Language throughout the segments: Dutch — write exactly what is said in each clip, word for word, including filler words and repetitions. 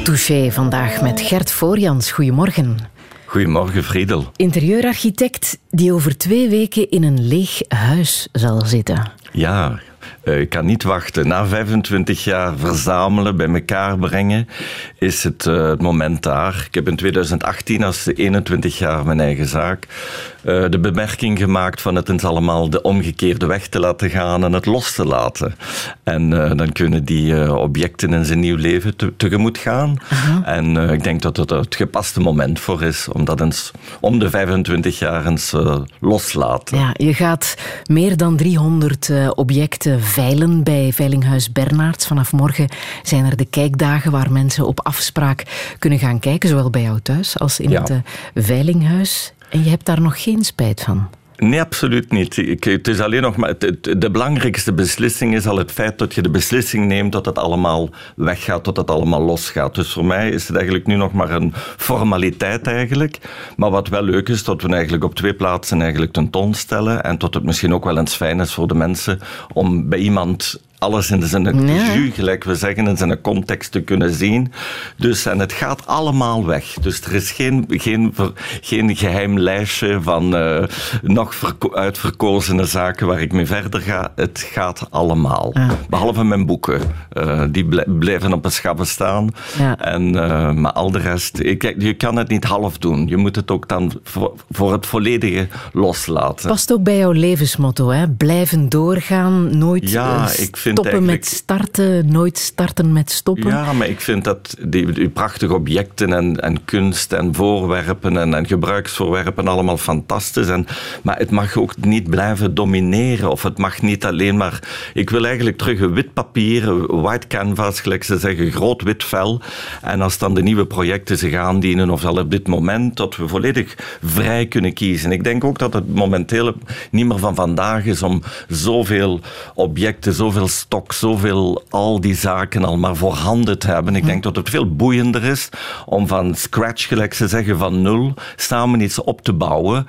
Touché vandaag met Gert Voorjans. Goedemorgen. Goedemorgen, Friedel. Interieurarchitect die over twee weken in een leeg huis zal zitten. Ja, uh, ik kan niet wachten. Na vijfentwintig jaar verzamelen, bij elkaar brengen, is het, uh, het moment daar. Ik heb in twintig achttien, als eenentwintig jaar mijn eigen zaak, uh, de bemerking gemaakt van het is allemaal de omgekeerde weg te laten gaan en het los te laten. En uh, dan kunnen die uh, objecten in zijn nieuw leven te, tegemoet gaan. Uh-huh. En uh, ik denk dat het het gepaste moment voor is om dat eens om de vijfentwintig jaar eens uh, loslaten. Ja, je gaat meer dan driehonderd uh, objecten veilen bij Veilinghuis Bernards. Vanaf morgen zijn er de kijkdagen waar mensen op afspraak kunnen gaan kijken, zowel bij jou thuis als in ja. het uh, Veilinghuis. En je hebt daar nog geen spijt van? Nee, absoluut niet. Ik, het is alleen nog maar, het, de belangrijkste beslissing is al het feit dat je de beslissing neemt dat het allemaal weggaat, dat het allemaal losgaat. Dus voor mij is het eigenlijk nu nog maar een formaliteit eigenlijk. Maar wat wel leuk is, dat we eigenlijk op twee plaatsen eigenlijk tentoonstellen en dat het misschien ook wel eens fijn is voor de mensen om bij iemand alles in zijn ja. jus, gelijk we zeggen, in zijn context te kunnen zien. Dus, en het gaat allemaal weg. Dus er is geen, geen, geen geheim lijstje van uh, nog verko- uitverkozene zaken waar ik mee verder ga. Het gaat allemaal. Ja. Behalve mijn boeken. Uh, die blijven op een schaffe staan. Ja. En, uh, maar al de rest, ik, je kan het niet half doen. Je moet het ook dan voor, voor het volledige loslaten. Past ook bij jouw levensmotto, hè? Blijven doorgaan, nooit ja, uh, ik stoppen eigenlijk met starten, nooit starten met stoppen. Ja, maar ik vind dat die, die prachtige objecten en, en kunst en voorwerpen en, en gebruiksvoorwerpen allemaal fantastisch. En, maar het mag ook niet blijven domineren. Of het mag niet alleen maar... Ik wil eigenlijk terug een wit papier, white canvas, gelijk ze zeggen, groot wit vel. En als dan de nieuwe projecten zich aandienen, of al op dit moment, dat we volledig vrij kunnen kiezen. Ik denk ook dat het momenteel niet meer van vandaag is om zoveel objecten, zoveel stok, zoveel al die zaken al maar voorhanden te hebben. Ik denk dat het veel boeiender is om van scratch, gelijk ze zeggen, van nul, samen iets op te bouwen.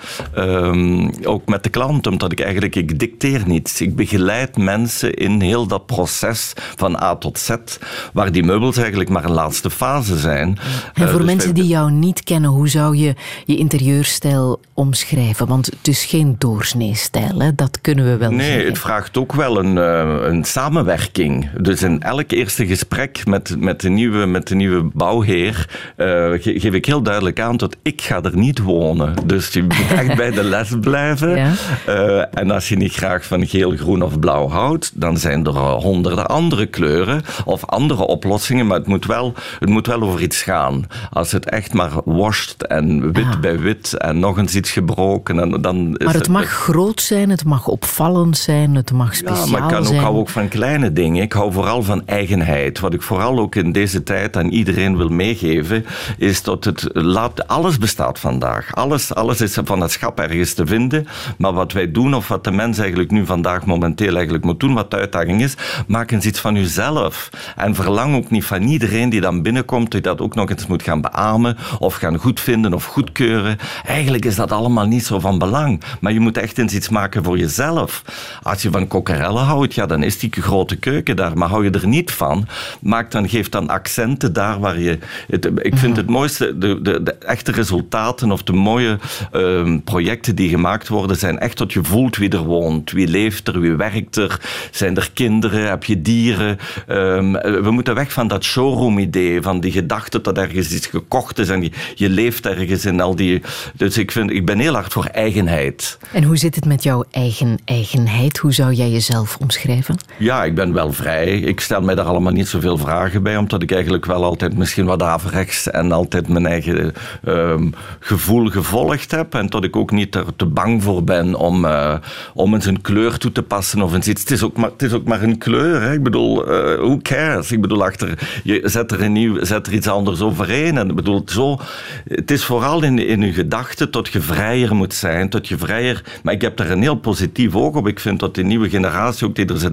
Um, ook met de klant, omdat ik eigenlijk, ik dicteer niets. Ik begeleid mensen in heel dat proces van A tot Z, waar die meubels eigenlijk maar een laatste fase zijn. En voor uh, dus mensen wij... die jou niet kennen, hoe zou je je interieurstijl omschrijven? Want het is geen doorsnee-stijl, hè? Dat kunnen we wel nee, zeggen. Nee, het vraagt ook wel een, uh, een samenwerking. Dus in elk eerste gesprek met, met, de, nieuwe, met de nieuwe bouwheer uh, ge- geef ik heel duidelijk aan dat ik ga er niet wonen. Dus je moet echt bij de les blijven. Ja. Uh, en als je niet graag van geel, groen of blauw houdt, dan zijn er honderden andere kleuren of andere oplossingen, maar het moet wel, het moet wel over iets gaan. Als het echt maar washt en wit ah. bij wit en nog eens iets gebroken, en dan is maar het, het mag het, groot zijn, het mag opvallend zijn, het mag speciaal zijn. Ja, maar ik kan ook, zijn. hou ook van kleine dingen. Ik hou vooral van eigenheid. Wat ik vooral ook in deze tijd aan iedereen wil meegeven, is dat het laat, alles bestaat vandaag. Alles, alles is van het schap ergens te vinden. Maar wat wij doen, of wat de mens eigenlijk nu vandaag momenteel eigenlijk moet doen, wat de uitdaging is, maak eens iets van uzelf. En verlang ook niet van iedereen die dan binnenkomt, die dat ook nog eens moet gaan beamen, of gaan goedvinden of goedkeuren. Eigenlijk is dat allemaal niet zo van belang. Maar je moet echt eens iets maken voor jezelf. Als je van kokkerellen houdt, ja, dan is die grote keuken daar. Maar hou je er niet van, maak dan, geef dan accenten daar waar je... Het, ik vind het mooiste, de, de, de echte resultaten of de mooie uh, projecten die gemaakt worden, zijn echt dat je voelt wie er woont, wie leeft er, wie werkt er, zijn er kinderen, heb je dieren. Um, we moeten weg van dat showroom-idee, van die gedachte dat ergens iets gekocht is en je, je leeft ergens in al die... Dus ik, vind, ik ben heel hard voor eigenheid. En hoe zit het met jouw eigen eigenheid? Hoe zou jij jezelf omschrijven? Ja, ik ben wel vrij. Ik stel mij daar allemaal niet zoveel vragen bij, omdat ik eigenlijk wel altijd misschien wat averechts en altijd mijn eigen um, gevoel gevolgd heb. En dat ik ook niet er te bang voor ben om, uh, om eens een kleur toe te passen of eens iets. Het is ook maar, het is ook maar een kleur. Hè? Ik bedoel, uh, who cares? Ik bedoel, achter, je zet er, een nieuw, zet er iets anders overheen. En ik bedoel, zo, het is vooral in, in je gedachten dat je vrijer moet zijn, dat je vrijer... Maar ik heb daar een heel positief oog op. Ik vind dat de nieuwe generatie, ook die er zit aan te komen,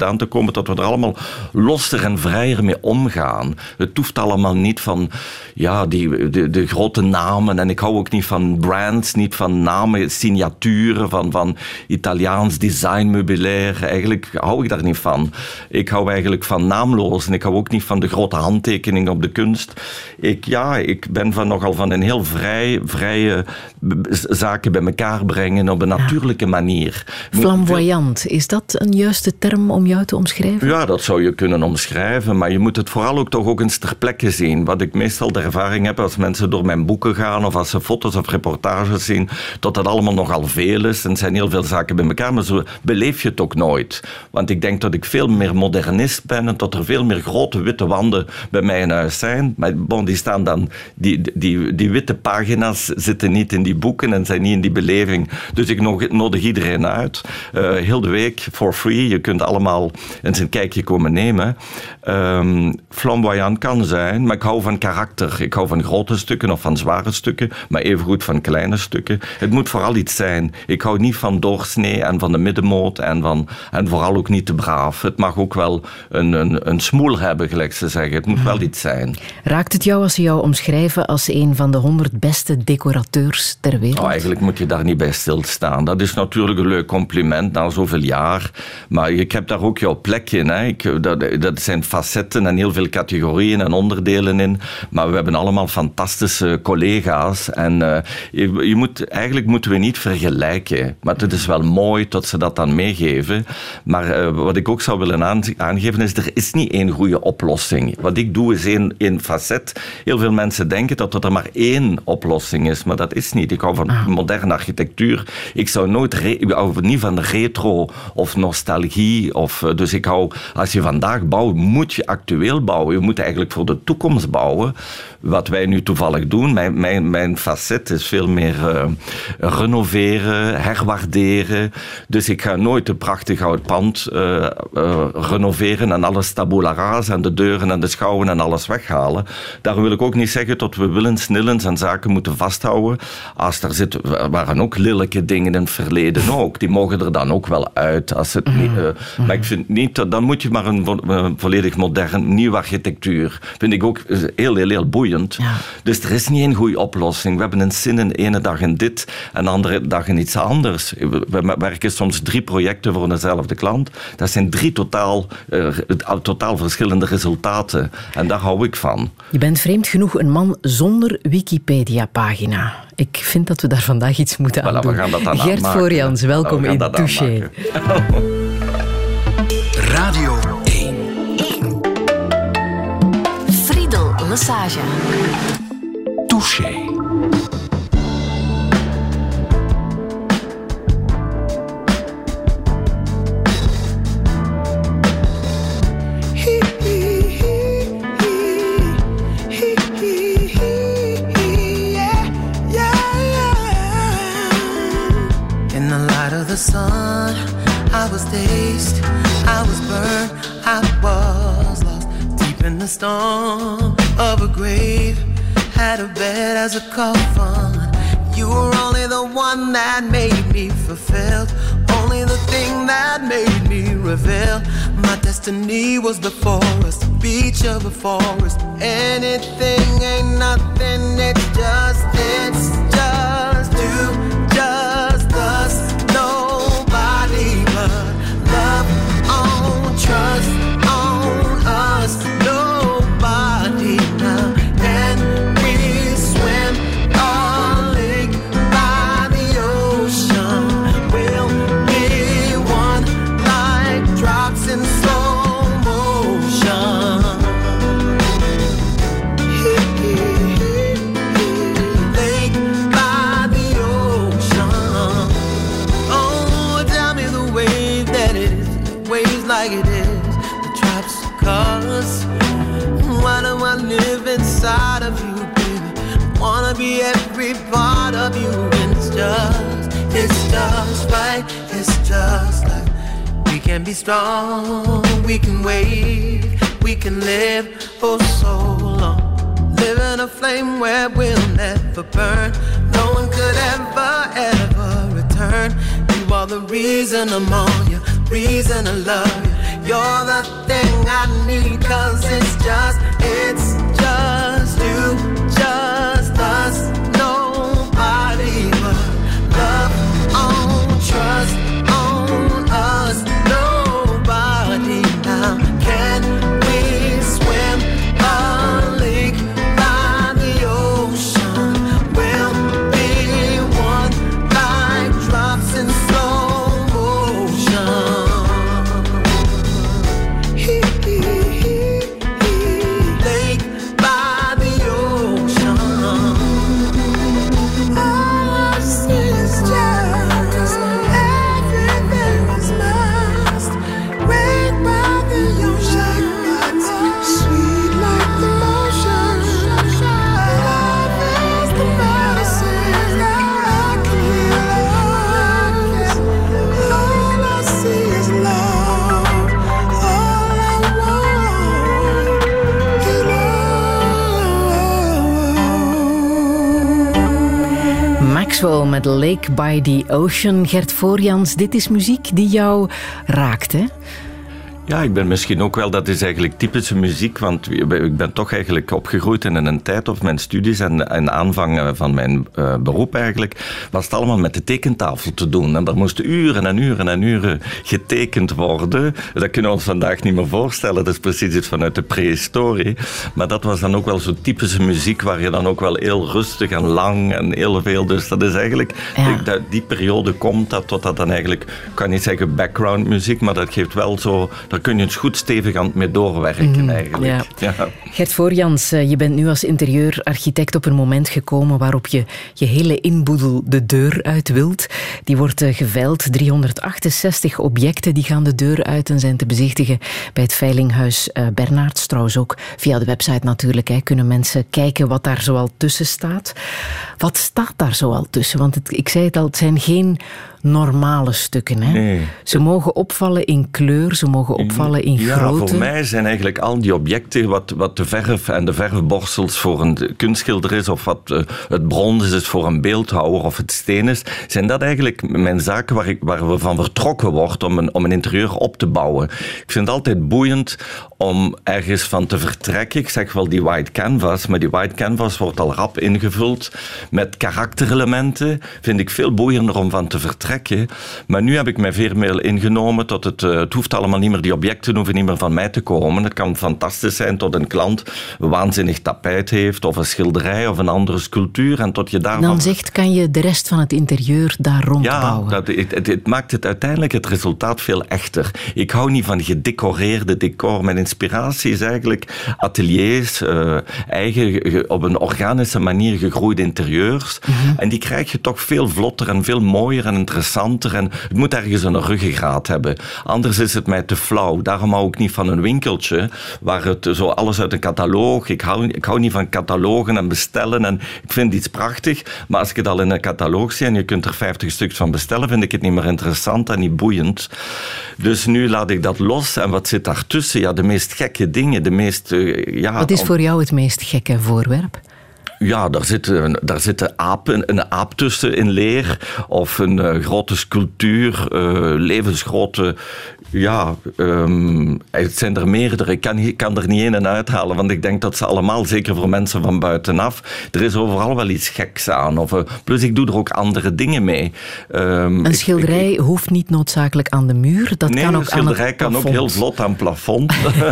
komen dat we er allemaal losser en vrijer mee omgaan. Het hoeft allemaal niet van ja, die, de, de grote namen. En ik hou ook niet van brands, niet van namen, signaturen, van, van Italiaans designmeubilair. Eigenlijk hou ik daar niet van. Ik hou eigenlijk van naamloos en ik hou ook niet van de grote handtekening op de kunst. Ik, ja, ik ben van nogal van een heel vrij, vrije zaken bij elkaar brengen op een natuurlijke manier. Flamboyant, is dat een juiste term om jou te omschrijven? Ja, dat zou je kunnen omschrijven, maar je moet het vooral ook toch ook eens ter plekke zien. Wat ik meestal de ervaring heb als mensen door mijn boeken gaan of als ze foto's of reportages zien, dat dat allemaal nogal veel is en er zijn heel veel zaken bij elkaar, maar zo beleef je het ook nooit. Want ik denk dat ik veel meer modernist ben en dat er veel meer grote witte wanden bij mij in huis zijn. Maar bon, die staan dan, die, die, die witte pagina's zitten niet in die boeken en zijn niet in die beleving. Dus ik nodig iedereen uit. Uh, heel de week, for free. Je kunt allemaal eens een kijkje komen nemen. Um, flamboyant kan zijn, maar ik hou van karakter. Ik hou van grote stukken of van zware stukken, maar evengoed van kleine stukken. Het moet vooral iets zijn. Ik hou niet van doorsnee en van de middenmoot en, van, en vooral ook niet te braaf. Het mag ook wel een, een, een smoel hebben, gelijk ze zeggen. Het moet wel iets zijn. Raakt het jou als ze jou omschrijven als een van de honderd beste decorateurs ter wereld? Oh, eigenlijk moet je daar niet bij stilstaan. Dat is natuurlijk een leuk compliment na zoveel jaar. Maar ik heb daar ook jouw plek in. Hè. Ik, dat, dat zijn facetten en heel veel categorieën en onderdelen in. Maar we hebben allemaal fantastische collega's. En uh, je, je moet, eigenlijk moeten we niet vergelijken. Maar het is wel mooi dat ze dat dan meegeven. Maar uh, wat ik ook zou willen aangeven is, er is niet één goede oplossing. Wat ik doe is één, één facet. Heel veel mensen denken dat er maar één oplossing is. Maar dat is niet. Ik hou van ah. moderne architectuur. Ik zou nooit, re- ik hou niet van retro of nostalgie. Of, dus ik hou, als je vandaag bouwt, moet je actueel bouwen. Je moet eigenlijk voor de toekomst bouwen. Wat wij nu toevallig doen, mijn, mijn, mijn facet is veel meer uh, renoveren, herwaarderen. Dus ik ga nooit een prachtig oud pand uh, uh, renoveren en alles tabula rasa en de deuren en de schouwen en alles weghalen. Daarom wil ik ook niet zeggen dat we willens, nillens en zaken moeten vasthouden. Als er zit, waren ook lelijke dingen in het verleden ook. Die mogen er dan ook wel uit. Als het niet, uh, maar ik vind niet, dat, dan moet je maar een, een volledig modern, nieuwe architectuur. Vind ik ook heel, heel, heel boeiend. Ja. Dus er is niet één goede oplossing. We hebben een zin in de ene dag in dit en de andere dag in iets anders. We werken soms drie projecten voor dezelfde klant. Dat zijn drie totaal, uh, totaal verschillende resultaten. En daar hou ik van. Je bent vreemd genoeg een man zonder Wikipedia-pagina. Ik vind dat we daar vandaag iets moeten voilà, aan doen. We gaan dat dan Gert aanmaken. Voorjans, welkom voilà, in Touché. Radio één. Friedel Lesage. Touché. The sun, I was dazed, I was burned, I was lost deep in the storm of a grave. Had a bed as a coffin. You were only the one that made me fulfilled, only the thing that made me reveal. My destiny was before us, the beach of a forest. Anything ain't nothing, it's just, it's just you, just us. Nobody but love on, trust on us. Nobody now. Can we swim a lake by the ocean? We'll be one like drops in slow motion. Lake by the ocean. Oh, tell me the wave that it is, waves like it is, the drops cause. Why do I live inside of you, baby? I wanna be every part of you, and it's just, it's just right, it's just like we can be strong, we can wave, we can live for so long. Live in a flame where we'll never burn. No one could ever, ever return. You are the reason I'm on you, reason I love you. You're the thing I need, 'cause it's just, it's just you, just us, nobody but love on, trust on us, nobody now. Can we swim a lake by the ocean? We'll be one like drops in slow motion. Lake by the ocean. All I see is just everything is lost. Right by the ocean, sweet like the motion. Love is the medicine I can heal. All I see is love. All I want is love. Maxwell met Lake by the Ocean. Gert Voorjans, dit is muziek die jou raakt, hè? Ja, ik ben misschien ook wel, dat is eigenlijk typische muziek, want ik ben toch eigenlijk opgegroeid in een tijd, of mijn studies en, en aanvang van mijn uh, beroep eigenlijk, was het allemaal met de tekentafel te doen. En daar moesten uren en uren en uren getekend worden. Dat kunnen we ons vandaag niet meer voorstellen, dat is precies iets vanuit de prehistorie. Maar dat was dan ook wel zo'n typische muziek, waar je dan ook wel heel rustig en lang en heel veel, dus dat is eigenlijk, Ja. ik, dat, die periode komt dat tot dat dan eigenlijk, ik kan niet zeggen background muziek, maar dat geeft wel zo, daar kun je eens goed stevig aan mee doorwerken Mhm, eigenlijk. ja. Ja. Gert Voorjans, eh, je bent nu als interieurarchitect op een moment gekomen waarop je je hele inboedel de deur uit wilt. Die wordt eh, geveild. driehonderdachtenzestig objecten die gaan de deur uit en zijn te bezichtigen bij het Veilinghuis eh, Bernards. Trouwens ook via de website natuurlijk. Hè, kunnen mensen kijken wat daar zoal tussen staat. Wat staat daar zoal tussen? Want het, ik zei het al, het zijn geen normale stukken. Hè? Nee. Ze mogen opvallen in kleur, ze mogen opvallen in Ja, grootte. voor mij zijn eigenlijk al die objecten wat, wat de verf en de verfborstels voor een kunstschilder is, of wat uh, het brons is voor een beeldhouwer of het steen is, zijn dat eigenlijk mijn zaken waar, ik, waar we van vertrokken wordt om een, om een interieur op te bouwen. Ik vind het altijd boeiend om ergens van te vertrekken. Ik zeg wel die white canvas, maar die white canvas wordt al rap ingevuld met karakterelementen. Vind ik veel boeiender om van te vertrekken. Maar nu heb ik mij veel meer ingenomen tot het, uh, het hoeft allemaal niet meer, die objecten hoeven niet meer van mij te komen. Het kan fantastisch zijn tot een klant een waanzinnig tapijt heeft, of een schilderij, of een andere sculptuur, en tot je daarvan... Dan zegt, kan je de rest van het interieur daar rondbouwen. Ja, dat, het, het, het maakt het uiteindelijk het resultaat veel echter. Ik hou niet van gedecoreerde decor. Mijn inspiratie is eigenlijk ateliers, uh, eigen, op een organische manier gegroeide interieurs. Mm-hmm. En die krijg je toch veel vlotter en veel mooier en interessanter. En het moet ergens een ruggengraat hebben. Anders is het mij te flauw. Daarom hou ik niet van een winkeltje waar het zo alles uit een catalogus. Ik hou, ik hou niet van catalogen en bestellen. En ik vind iets prachtig. Maar als ik het al in een catalogus zie en je kunt er vijftig stuks van bestellen, vind ik het niet meer interessant en niet boeiend. Dus nu laat ik dat los. En wat zit daartussen? Ja, de meest gekke dingen. De meest, uh, ja, wat is voor jou het meest gekke voorwerp? Ja, daar zit, daar zit een, aap, een aap tussen in leer, of een uh, grote sculptuur, uh, levensgrote... Ja, um, het zijn er meerdere. Ik kan, ik kan er niet één en uithalen, want ik denk dat ze allemaal, zeker voor mensen van buitenaf, er is overal wel iets geks aan. Of, uh, plus ik doe er ook andere dingen mee. Um, een schilderij ik, ik, hoeft niet noodzakelijk aan de muur, dat nee, kan ook aan het plafond. Nee, een schilderij kan ook heel vlot aan het plafond.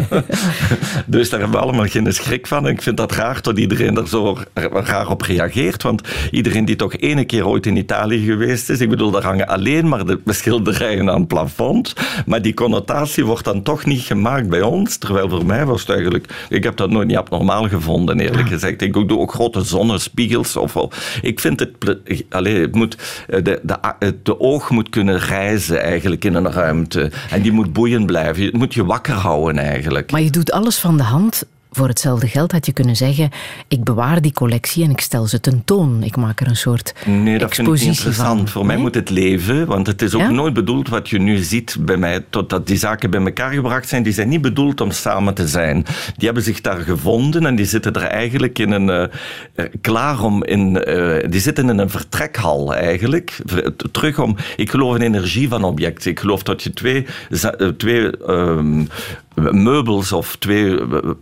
Dus daar hebben we allemaal geen schrik van. Ik vind dat raar dat iedereen er zo raar op reageert, want iedereen die toch ene keer ooit in Italië geweest is, ik bedoel, daar hangen alleen maar de schilderijen aan het plafond, maar die connotatie wordt dan toch niet gemaakt bij ons, terwijl voor mij was het eigenlijk, ik heb dat nooit niet abnormaal gevonden, eerlijk gezegd. Ik doe ook grote zonnespiegels. Of, ik vind het, allez, het moet, de, de, de oog moet kunnen reizen eigenlijk in een ruimte en die moet boeiend blijven. Het moet je wakker houden eigenlijk. Maar je doet alles van de hand. voor hetzelfde geld had je kunnen zeggen, ik bewaar die collectie en ik stel ze tentoon. Ik maak er een soort Nee, dat vind ik niet interessant. Van. Voor mij nee? moet het leven, want het is ook ja? nooit bedoeld wat je nu ziet bij mij, totdat die zaken bij elkaar gebracht zijn. Die zijn niet bedoeld om samen te zijn. Die hebben zich daar gevonden en die zitten er eigenlijk in een... Uh, klaar om in... Uh, die zitten in een vertrekhal eigenlijk. Terug om... Ik geloof in energie van objecten. Ik geloof dat je twee... twee um, meubels of twee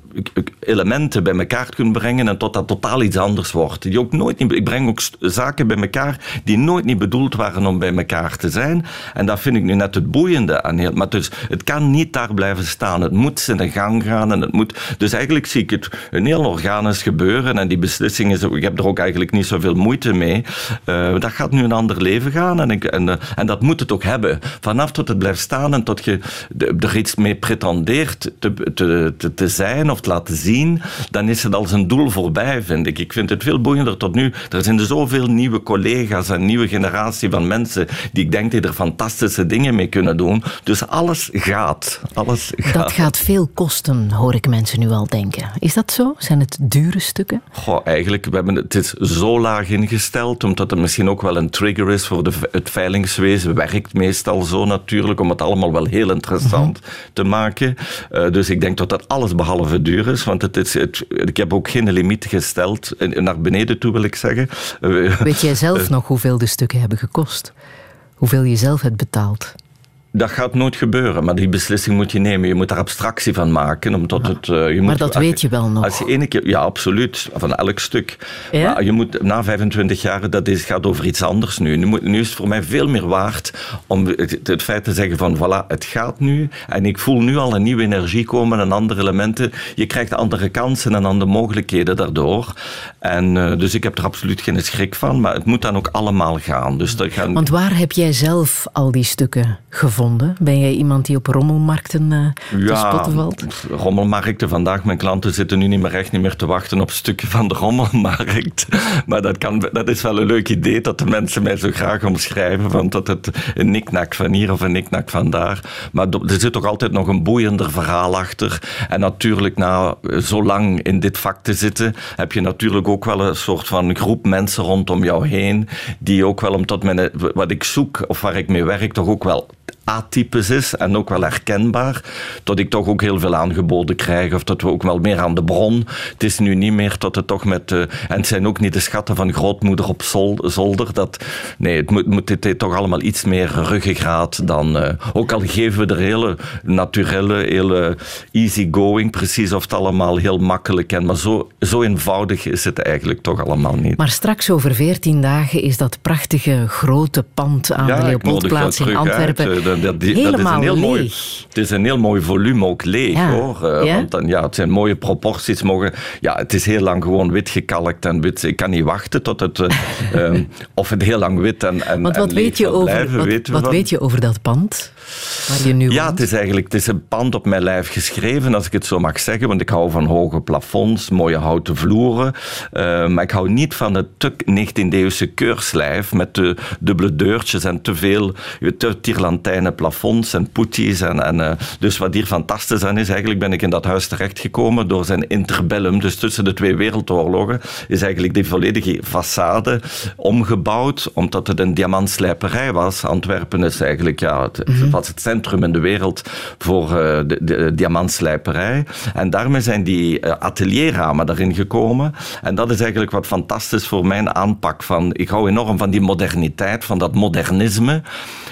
elementen bij elkaar kunt brengen en tot dat totaal iets anders wordt. Die ook nooit niet, ik breng ook zaken bij elkaar die nooit niet bedoeld waren om bij elkaar te zijn. En dat vind ik nu net het boeiende aan heel... Maar dus, het kan niet daar blijven staan. Het moet zijn gang gaan en het moet... Dus eigenlijk zie ik het een heel organisch gebeuren en die beslissing is... Ik heb er ook eigenlijk niet zoveel moeite mee. Uh, dat gaat nu een ander leven gaan en, ik, en, uh, en dat moet het ook hebben. Vanaf tot het blijft staan en tot je de, er iets mee pretendeert Te, te, te, te zijn of te laten zien, dan is het als een doel voorbij, vind ik. Ik vind het veel boeiender tot nu. Er zijn er zoveel nieuwe collega's en nieuwe generatie van mensen die ik denk die er fantastische dingen mee kunnen doen. Dus alles gaat. Alles gaat. Dat gaat veel kosten, hoor ik mensen nu al denken. Is dat zo? Zijn het dure stukken? Goh, eigenlijk, we hebben het is zo laag ingesteld, omdat het misschien ook wel een trigger is voor de, het veilingswezen. Werkt meestal zo natuurlijk, om het allemaal wel heel interessant mm-hmm. te maken. Uh, dus ik denk dat dat alles behalve duur is, want het is, het, ik heb ook geen limiet gesteld, naar beneden toe wil ik zeggen. Uh, Weet jij zelf uh, nog hoeveel de stukken hebben gekost? Hoeveel je zelf hebt betaald? Dat gaat nooit gebeuren, maar die beslissing moet je nemen. Je moet er abstractie van maken. Omdat het, uh, je maar moet, dat als, weet je wel nog. Als je ene keer, ja, absoluut. Van elk stuk. Ja? Maar je moet, na vijfentwintig jaar, dat is, gaat over iets anders nu. Nu, moet, nu is het voor mij veel meer waard om het, het feit te zeggen van, voilà, het gaat nu. En ik voel nu al een nieuwe energie komen en andere elementen. Je krijgt andere kansen en andere mogelijkheden daardoor. En, uh, dus ik heb er absoluut geen schrik van. Maar het moet dan ook allemaal gaan. Dus dat gaan... Want waar heb jij zelf al die stukken gevonden? Ben jij iemand die op rommelmarkten uh, te ja, spotten valt? Rommelmarkten vandaag. Mijn klanten zitten nu niet meer echt niet meer te wachten op stukken van de rommelmarkt. Maar dat, kan, dat is wel een leuk idee dat de mensen mij zo graag omschrijven. Want dat het een niknak van hier of een niknak van daar. Maar er zit toch altijd nog een boeiender verhaal achter. En natuurlijk, na zo lang in dit vak te zitten, heb je natuurlijk ook wel een soort van groep mensen rondom jou heen. Die ook wel, omdat mijn, wat ik zoek of waar ik mee werk, toch ook wel atypisch is en ook wel herkenbaar, dat ik toch ook heel veel aangeboden krijg of dat we ook wel meer aan de bron. Het is nu niet meer dat het toch met... Uh, en het zijn ook niet de schatten van grootmoeder op zolder. Dat, nee, het moet, moet dit toch allemaal iets meer ruggengraat dan... Uh, ook al geven we er hele naturelle, hele easygoing, precies of het allemaal heel makkelijk en maar zo, zo eenvoudig is het eigenlijk toch allemaal niet. Maar straks over veertien dagen is dat prachtige grote pand aan ja, de Leopoldplaats in Antwerpen uit, uh, dat, die, helemaal dat is een heel leeg. Mooi, het is een heel mooi volume ook leeg, ja. hoor. Uh, ja? Want dan, ja, het zijn mooie proporties. Mogen, ja, het is heel lang gewoon wit gekalkt en wit. Ik kan niet wachten tot het... Uh, um, of het heel lang wit en, en, Want wat, en weet je, over, blijven, wat, weten wat weet je over dat pand? Waar je nu ja, woont? het is eigenlijk het is een pand op mijn lijf geschreven, als ik het zo mag zeggen. Want ik hou van hoge plafonds, mooie houten vloeren. Uh, maar ik hou niet van het te negentiende-eeuwse keurslijf met de dubbele deurtjes en te veel te tirlantijnen plafonds en poetjes. En, en, uh, dus wat hier fantastisch aan is, eigenlijk ben ik in dat huis terechtgekomen door zijn interbellum. Dus tussen de twee wereldoorlogen is eigenlijk die volledige façade omgebouwd, omdat het een diamantslijperij was. Antwerpen is eigenlijk ja, het, mm-hmm. was het centrum in de wereld voor uh, de, de, de diamantslijperij. En daarmee zijn die uh, atelierramen daarin gekomen. En dat is eigenlijk wat fantastisch voor mijn aanpak van... Ik hou enorm van die moderniteit, van dat modernisme.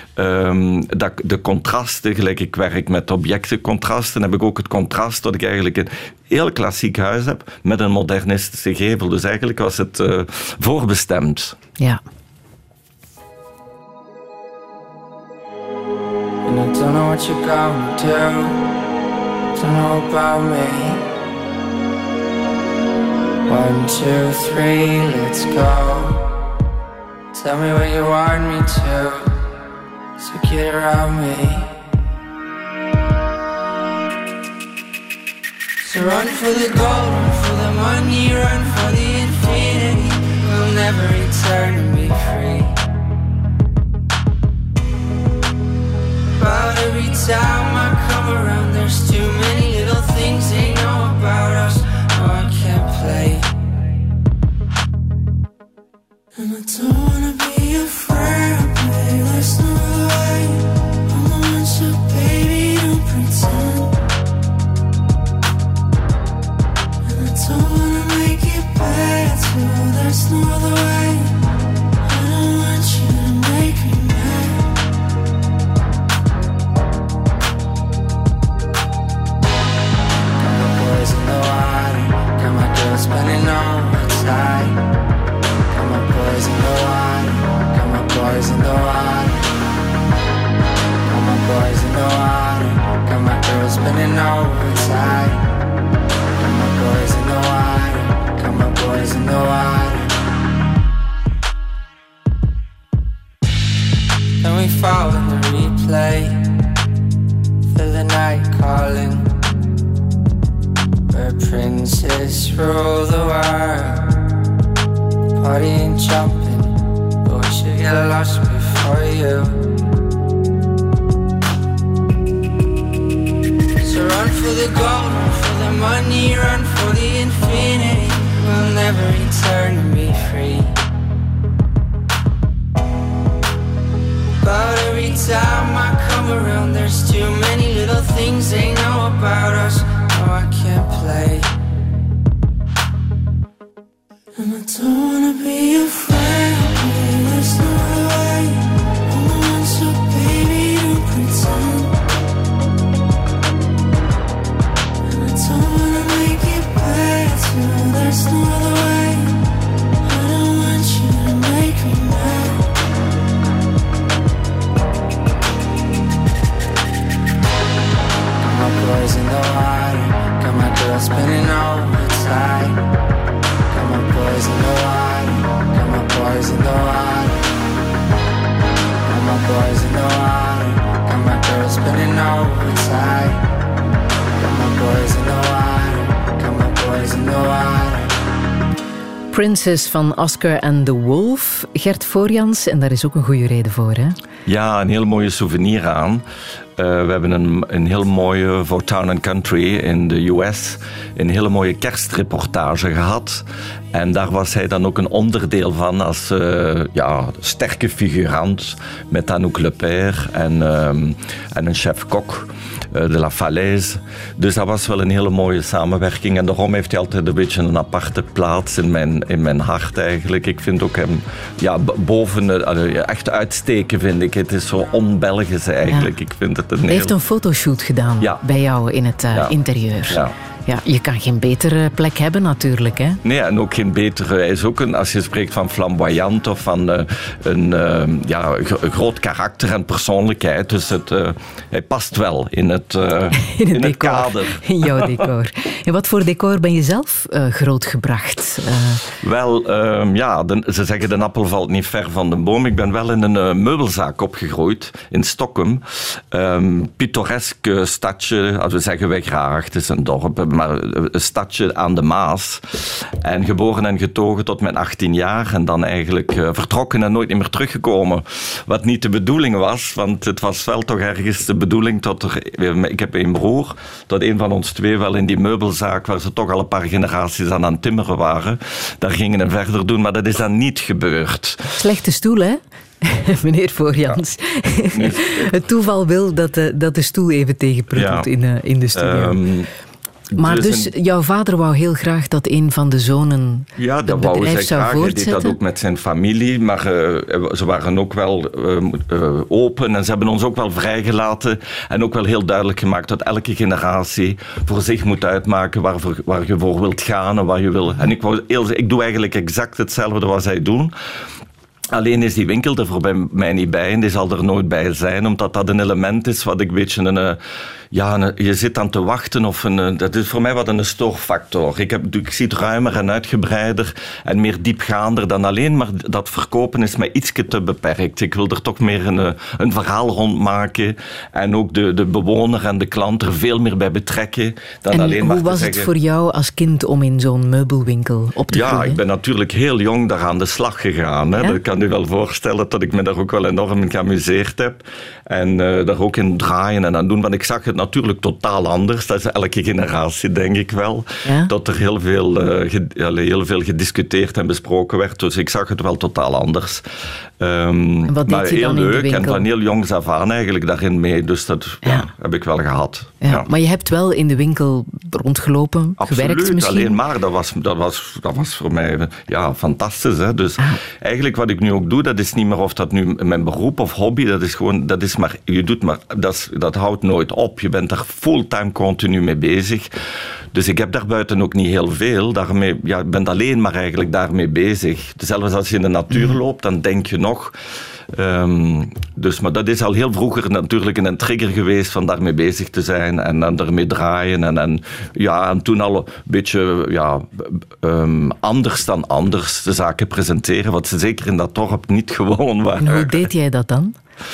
Um, dat, de contrasten, gelijk ik werk met objectencontrasten, heb ik ook het contrast dat ik eigenlijk een heel klassiek huis heb met een modernistische gevel. Dus eigenlijk was het uh, voorbestemd. Ja. And I don't know what you're gonna do. Don't know about me. One, two, three, let's go. Tell me what you want me to. So get around me. So run for the gold, run for the money, run for the infinity. We'll never return and be free. But every time I come around, there's too many little things they know about us. Princess van Oscar and the Wolf, Gert Voorjans. En daar is ook een goede reden voor, hè? Ja, een heel mooie souvenir aan. Uh, we hebben een, een heel mooie, voor Town and Country in de U S, een hele mooie kerstreportage gehad. En daar was hij dan ook een onderdeel van als uh, ja, sterke figurant met Anouk Lepère en, um, en een chef-kok, uh, de La Falaise. Dus dat was wel een hele mooie samenwerking. En daarom heeft hij altijd een beetje een aparte plaats in mijn, in mijn hart eigenlijk. Ik vind ook hem ja, boven, uh, echt uitsteken, vind ik. Het is zo on-Belgisch eigenlijk. Ja. Ik vind het een hij heel... heeft een fotoshoot gedaan ja. bij jou in het uh, ja. interieur. Ja. Ja, je kan geen betere plek hebben natuurlijk, hè? Nee, en ook geen betere... Hij is ook een, als je spreekt van flamboyant of van uh, een, uh, ja, een groot karakter en persoonlijkheid. Dus het, uh, hij past wel in het, uh, in het, in het kader. In jouw decor. En wat voor decor ben je zelf uh, grootgebracht? Uh... Wel, uh, ja, de, ze zeggen de appel valt niet ver van de boom. Ik ben wel in een uh, meubelzaak opgegroeid in Stockholm. Um, pittoresk uh, stadje, dat zeggen wij graag. Het is een dorp, maar een stadje aan de Maas. En geboren en getogen tot mijn achttien jaar. En dan eigenlijk uh, vertrokken en nooit meer teruggekomen. Wat niet de bedoeling was, want het was wel toch ergens de bedoeling tot er... Ik heb een broer, dat een van ons twee wel in die meubelzaak, waar ze toch al een paar generaties aan aan het timmeren waren, daar gingen en verder doen, maar dat is dan niet gebeurd. Slechte stoel, hè? Meneer Voorjans. Ja. Het toeval wil dat de, dat de stoel even tegenpruttelt ja. in, uh, in de studio. Um, Maar dus, dus een... jouw vader wou heel graag dat een van de zonen ja, het dat bedrijf wou zou graag. voortzetten? Hij deed dat ook met zijn familie, maar uh, ze waren ook wel uh, uh, open en ze hebben ons ook wel vrijgelaten en ook wel heel duidelijk gemaakt dat elke generatie voor zich moet uitmaken waar, waar je voor wilt gaan en waar je wil. En ik, wou heel, ik doe eigenlijk exact hetzelfde wat zij doen. Alleen is die winkel er voor bij mij niet bij en die zal er nooit bij zijn, omdat dat een element is wat ik een beetje een... Ja, een, je zit aan te wachten of een... Dat is voor mij wat een stoorfactor. Ik, heb, ik zie het ruimer en uitgebreider en meer diepgaander dan alleen, maar dat verkopen is mij ietsje te beperkt. Ik wil er toch meer een, een verhaal rond maken en ook de, de bewoner en de klant er veel meer bij betrekken dan en alleen maar te hoe was zeggen, het voor jou als kind om in zo'n meubelwinkel op te ja, groeien? Ja, ik ben natuurlijk heel jong daar aan de slag gegaan. Hè. Ja? Dat kan je wel voorstellen dat ik me daar ook wel enorm in geamuseerd heb. En uh, daar ook in draaien en aan doen. Want ik zag het natuurlijk totaal anders. Dat is elke generatie, denk ik wel. Ja? Dat er heel veel, uh, ge, heel veel gediscuteerd en besproken werd. Dus ik zag het wel totaal anders. Um, wat maar deed je heel dan leuk in de en van heel jongs af aan eigenlijk daarin mee. Dus dat ja. Ja, heb ik wel gehad. Ja, ja. Maar je hebt wel in de winkel rondgelopen, Absoluut, gewerkt misschien? Alleen maar. Dat was, dat was, dat was voor mij ja, fantastisch. Hè? Dus ah. eigenlijk wat ik nu ook doe, dat is niet meer of dat nu mijn beroep of hobby, dat is gewoon, dat is maar, je doet maar, dat, is, dat houdt nooit op. Je bent daar fulltime continu mee bezig. Dus ik heb daarbuiten ook niet heel veel. Daarmee, ja, ik ben alleen maar eigenlijk daarmee bezig. Dus zelfs als je in de natuur loopt, dan denk je nog... Um, dus, maar dat is al heel vroeger natuurlijk een trigger geweest van daarmee bezig te zijn en dan ermee draaien. En, en, ja, en toen al een beetje ja, um, anders dan anders de zaken presenteren, wat ze zeker in dat dorp niet gewoon waren. En hoe deed jij dat dan?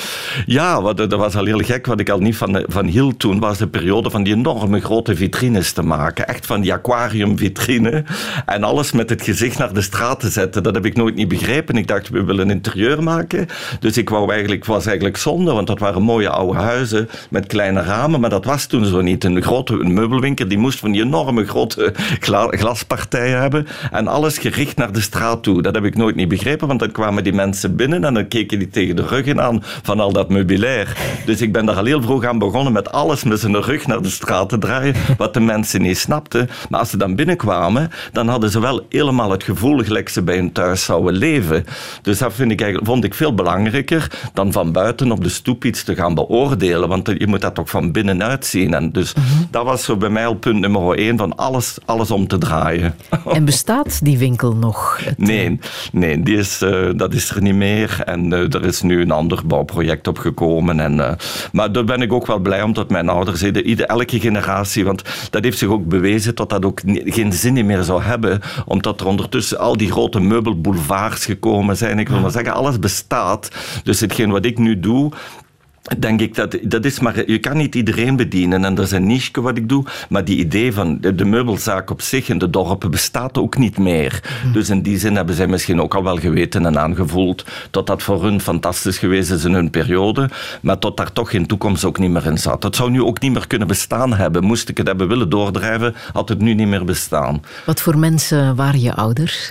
Ja, wat, dat was al heel gek. Wat ik al niet van, van hield toen, was de periode van die enorme grote vitrines te maken. Echt van die aquariumvitrine. En alles met het gezicht naar de straat te zetten. Dat heb ik nooit niet begrepen. Ik dacht, we willen een interieur maken. Dus ik wou eigenlijk, was eigenlijk zonde, want dat waren mooie oude huizen met kleine ramen. Maar dat was toen zo niet. Een grote een meubelwinkel, die moest van die enorme grote gla, glaspartijen hebben. En alles gericht naar de straat toe. Dat heb ik nooit niet begrepen, want dan kwamen die mensen binnen en dan keken die tegen de ruggen aan van al dat meubilair. Dus ik ben daar al heel vroeg aan begonnen met alles met zijn rug naar de straat te draaien, wat de mensen niet snapten. Maar als ze dan binnenkwamen, dan hadden ze wel helemaal het gevoel gelijk ze bij hun thuis zouden leven. Dus dat vind ik eigenlijk, vond ik veel belangrijker dan van buiten op de stoep iets te gaan beoordelen, want je moet dat toch van binnenuit zien. En dus mm-hmm. dat was zo bij mij al punt nummer één, van alles, alles om te draaien. En bestaat die winkel nog? Het... Nee, nee die is, uh, dat is er niet meer. En uh, er is nu een ander bouwproject opgekomen. En, uh, maar daar ben ik ook wel blij om dat mijn ouders, ieder, elke generatie, want dat heeft zich ook bewezen dat dat ook geen zin meer zou hebben, omdat er ondertussen al die grote meubelboulevards gekomen zijn. Ik wil maar zeggen, alles bestaat. Dus hetgeen wat ik nu doe, denk ik dat, dat is maar, je kan niet iedereen bedienen en dat is een niche wat ik doe, maar die idee van de, de meubelzaak op zich in de dorpen bestaat ook niet meer. Mm. Dus in die zin hebben zij misschien ook al wel geweten en aangevoeld dat dat voor hun fantastisch geweest is in hun periode, maar tot daar toch geen toekomst ook niet meer in zat. Het zou nu ook niet meer kunnen bestaan hebben. Moest ik het hebben willen doordrijven, had het nu niet meer bestaan. Wat voor mensen waren je ouders?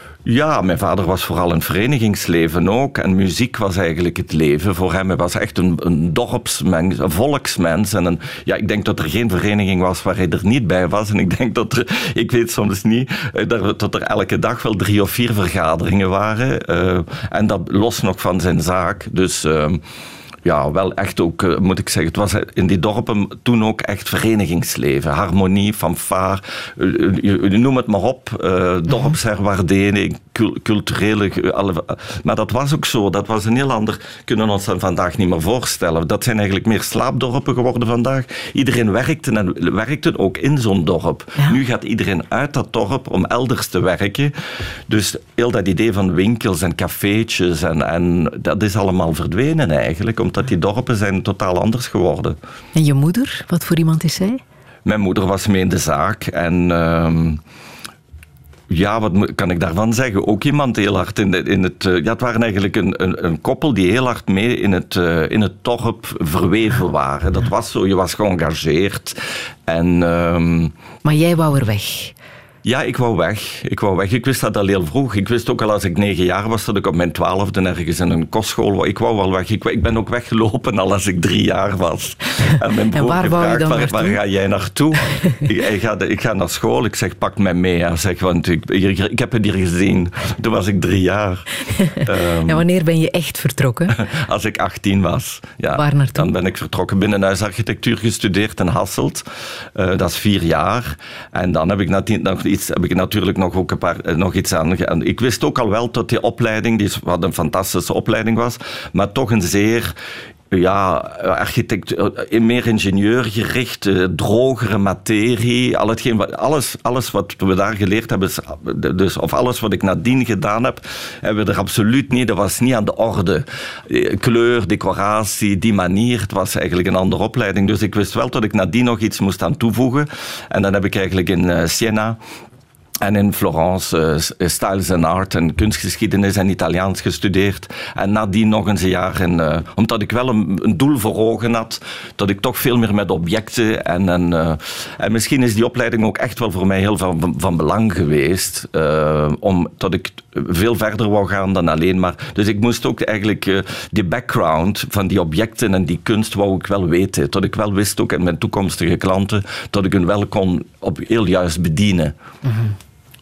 Ja, mijn vader was vooral in het verenigingsleven ook. En muziek was eigenlijk het leven voor hem. Hij was echt een, een dorpsmens, een volksmens. En een, ja, ik denk dat er geen vereniging was waar hij er niet bij was. En ik denk dat er, ik weet soms niet, dat er elke dag wel drie of vier vergaderingen waren. Uh, en dat los nog van zijn zaak. Dus... Uh, Ja, wel echt ook, moet ik zeggen, het was in die dorpen toen ook echt verenigingsleven. Harmonie, fanfare, noem het maar op, uh, dorpsherwaardering, culturele... Alle, maar dat was ook zo, dat was een heel ander, kunnen we ons dan vandaag niet meer voorstellen. Dat zijn eigenlijk meer slaapdorpen geworden vandaag. Iedereen werkte en werkte ook in zo'n dorp. Ja. Nu gaat iedereen uit dat dorp om elders te werken. Dus heel dat idee van winkels en cafeetjes, en, en dat is allemaal verdwenen eigenlijk, omdat die dorpen zijn totaal anders geworden. En je moeder, wat voor iemand is zij? Mijn moeder was mee in de zaak en... Uh, ja, wat kan ik daarvan zeggen? Ook iemand heel hard in, de, in het... Uh, ja, het waren eigenlijk een, een, een koppel die heel hard mee in het, uh, in het dorp verweven waren. Dat was zo, je was geëngageerd. En, uh, maar jij wou er weg? Ja, ik wou weg. Ik wou weg. Ik wist dat al heel vroeg. Ik wist ook al als ik negen jaar was, dat ik op mijn twaalfde ergens in een kostschool was. Ik wou wel weg. Ik, ik ben ook weggelopen al als ik drie jaar was. En mijn broer en waar gevraagd, wou je dan waar, waar ga jij naartoe? ik, ik, ga, ik ga naar school. Ik zeg, pak mij mee. Hij zegt, want ik, ik, ik heb het hier gezien. Toen was ik drie jaar. um, en wanneer ben je echt vertrokken? Als ik achttien was. Ja, waar naartoe? Dan ben ik vertrokken. Binnenhuisarchitectuur gestudeerd in Hasselt. Uh, dat is vier jaar. En dan heb ik nadien nog iets, heb ik natuurlijk nog, ook een paar, nog iets aan. Ik wist ook al wel dat die opleiding, die wat een fantastische opleiding was, maar toch een zeer... Ja, architect, meer ingenieurgericht, drogere materie. Al hetgeen, alles, alles wat we daar geleerd hebben, dus, of alles wat ik nadien gedaan heb, hebben we er absoluut niet. Dat was niet aan de orde. Kleur, decoratie, die manier. Het was eigenlijk een andere opleiding. Dus ik wist wel dat ik nadien nog iets moest aan toevoegen. En dan heb ik eigenlijk in Siena En in Florence uh, Styles and Art en kunstgeschiedenis en Italiaans gestudeerd. En nadien nog eens een jaar. In, uh, omdat ik wel een, een doel voor ogen had. Dat ik toch veel meer met objecten. En, en, uh, en misschien is die opleiding ook echt wel voor mij heel van, van belang geweest. Uh, omdat ik veel verder wou gaan dan alleen maar. Dus ik moest ook eigenlijk uh, die background van die objecten en die kunst wou ik wel weten. Dat ik wel wist ook in mijn toekomstige klanten. Dat ik hun wel kon op heel juist bedienen. Mm-hmm.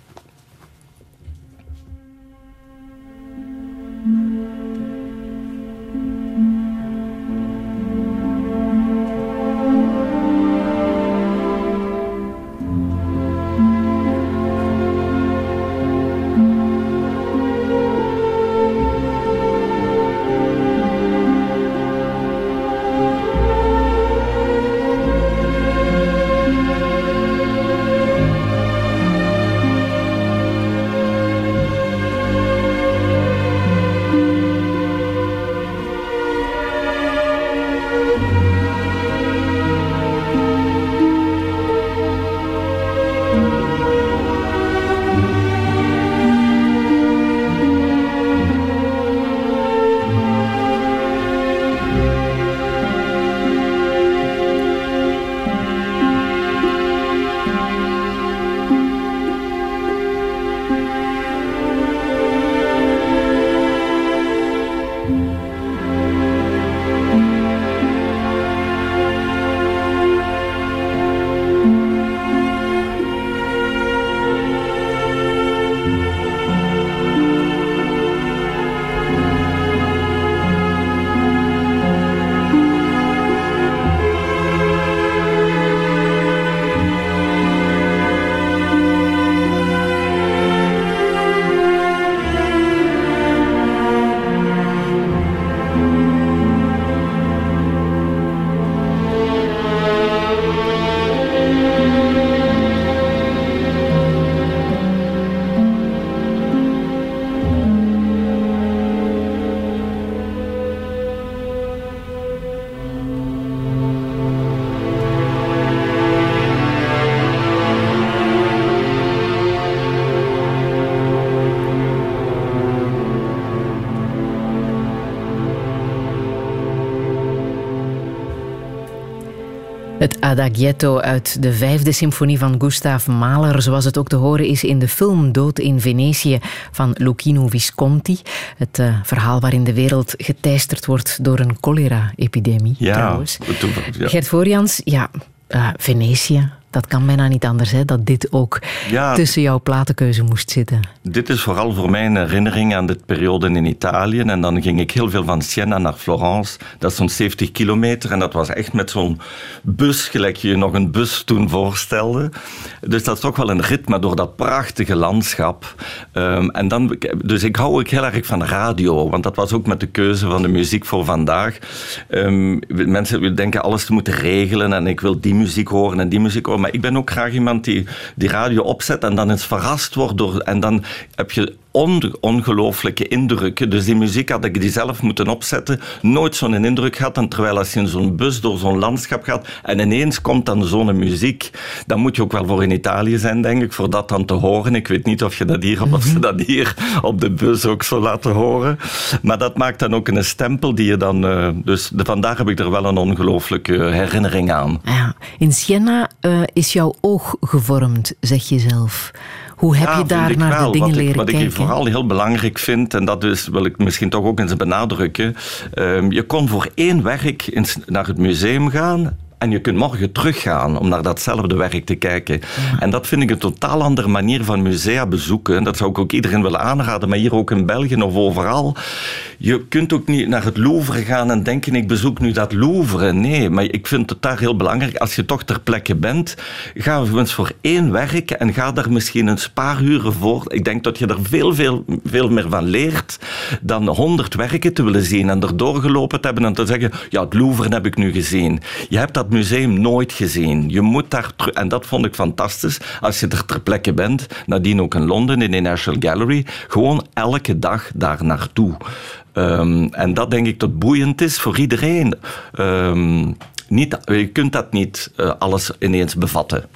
Het Adagietto uit de vijfde symfonie van Gustav Mahler, zoals het ook te horen is in de film Dood in Venetië van Luchino Visconti. Het uh, verhaal waarin de wereld geteisterd wordt door een cholera-epidemie, ja, trouwens. Ja. Gert Voorjans, ja, uh, Venetië, dat kan bijna niet anders, hè, dat dit ook ja, tussen jouw platenkeuze moest zitten. Dit is vooral voor mij een herinnering aan de periode in Italië. En dan ging ik heel veel van Siena naar Florence. Dat is zo'n zeventig kilometer. En dat was echt met zo'n bus, gelijk je nog een bus toen voorstelde. Dus dat is toch wel een ritme door dat prachtige landschap. Um, en dan, dus ik hou ook heel erg van radio. Want dat was ook met de keuze van de muziek voor vandaag. Um, mensen denken alles te moeten regelen. En ik wil die muziek horen en die muziek horen. Maar ik ben ook graag iemand die die radio opzet en dan eens verrast wordt door... En dan heb je on, ongelooflijke indrukken. Dus die muziek had ik die zelf moeten opzetten. Nooit zo'n indruk gehad. En terwijl als je in zo'n bus door zo'n landschap gaat en ineens komt dan zo'n muziek, dan moet je ook wel voor in Italië zijn, denk ik, voor dat dan te horen. Ik weet niet of je dat hier, of ze dat hier op de bus ook zo laten horen. Maar dat maakt dan ook een stempel die je dan... Uh, dus de, vandaar heb ik er wel een ongelooflijke herinnering aan. Ja, in Siena uh, is jouw oog gevormd, zeg je zelf. Hoe heb ja, je daar naar wel. de dingen wat leren ik, wat kijken? Wat ik vooral heel belangrijk vind, en dat is, wil ik misschien toch ook eens benadrukken, uh, je kon voor één werk in, naar het museum gaan en je kunt morgen teruggaan om naar datzelfde werk te kijken. Ja. En dat vind ik een totaal andere manier van musea bezoeken. Dat zou ik ook iedereen willen aanraden, maar hier ook in België of overal. Je kunt ook niet naar het Louvre gaan en denken, ik bezoek nu dat Louvre. Nee, maar ik vind het daar heel belangrijk. Als je toch ter plekke bent, ga eens voor één werk en ga daar misschien een paar uren voor. Ik denk dat je er veel, veel, veel meer van leert dan honderd werken te willen zien en er doorgelopen te hebben en te zeggen, ja, het Louvre heb ik nu gezien. Je hebt dat museum nooit gezien. Je moet daar terug... En dat vond ik fantastisch. Als je er ter plekke bent, nadien ook in Londen, in de National Gallery, gewoon elke dag daar naartoe. Um, en dat denk ik dat boeiend is voor iedereen. Um, niet, je kunt dat niet uh, alles ineens bevatten.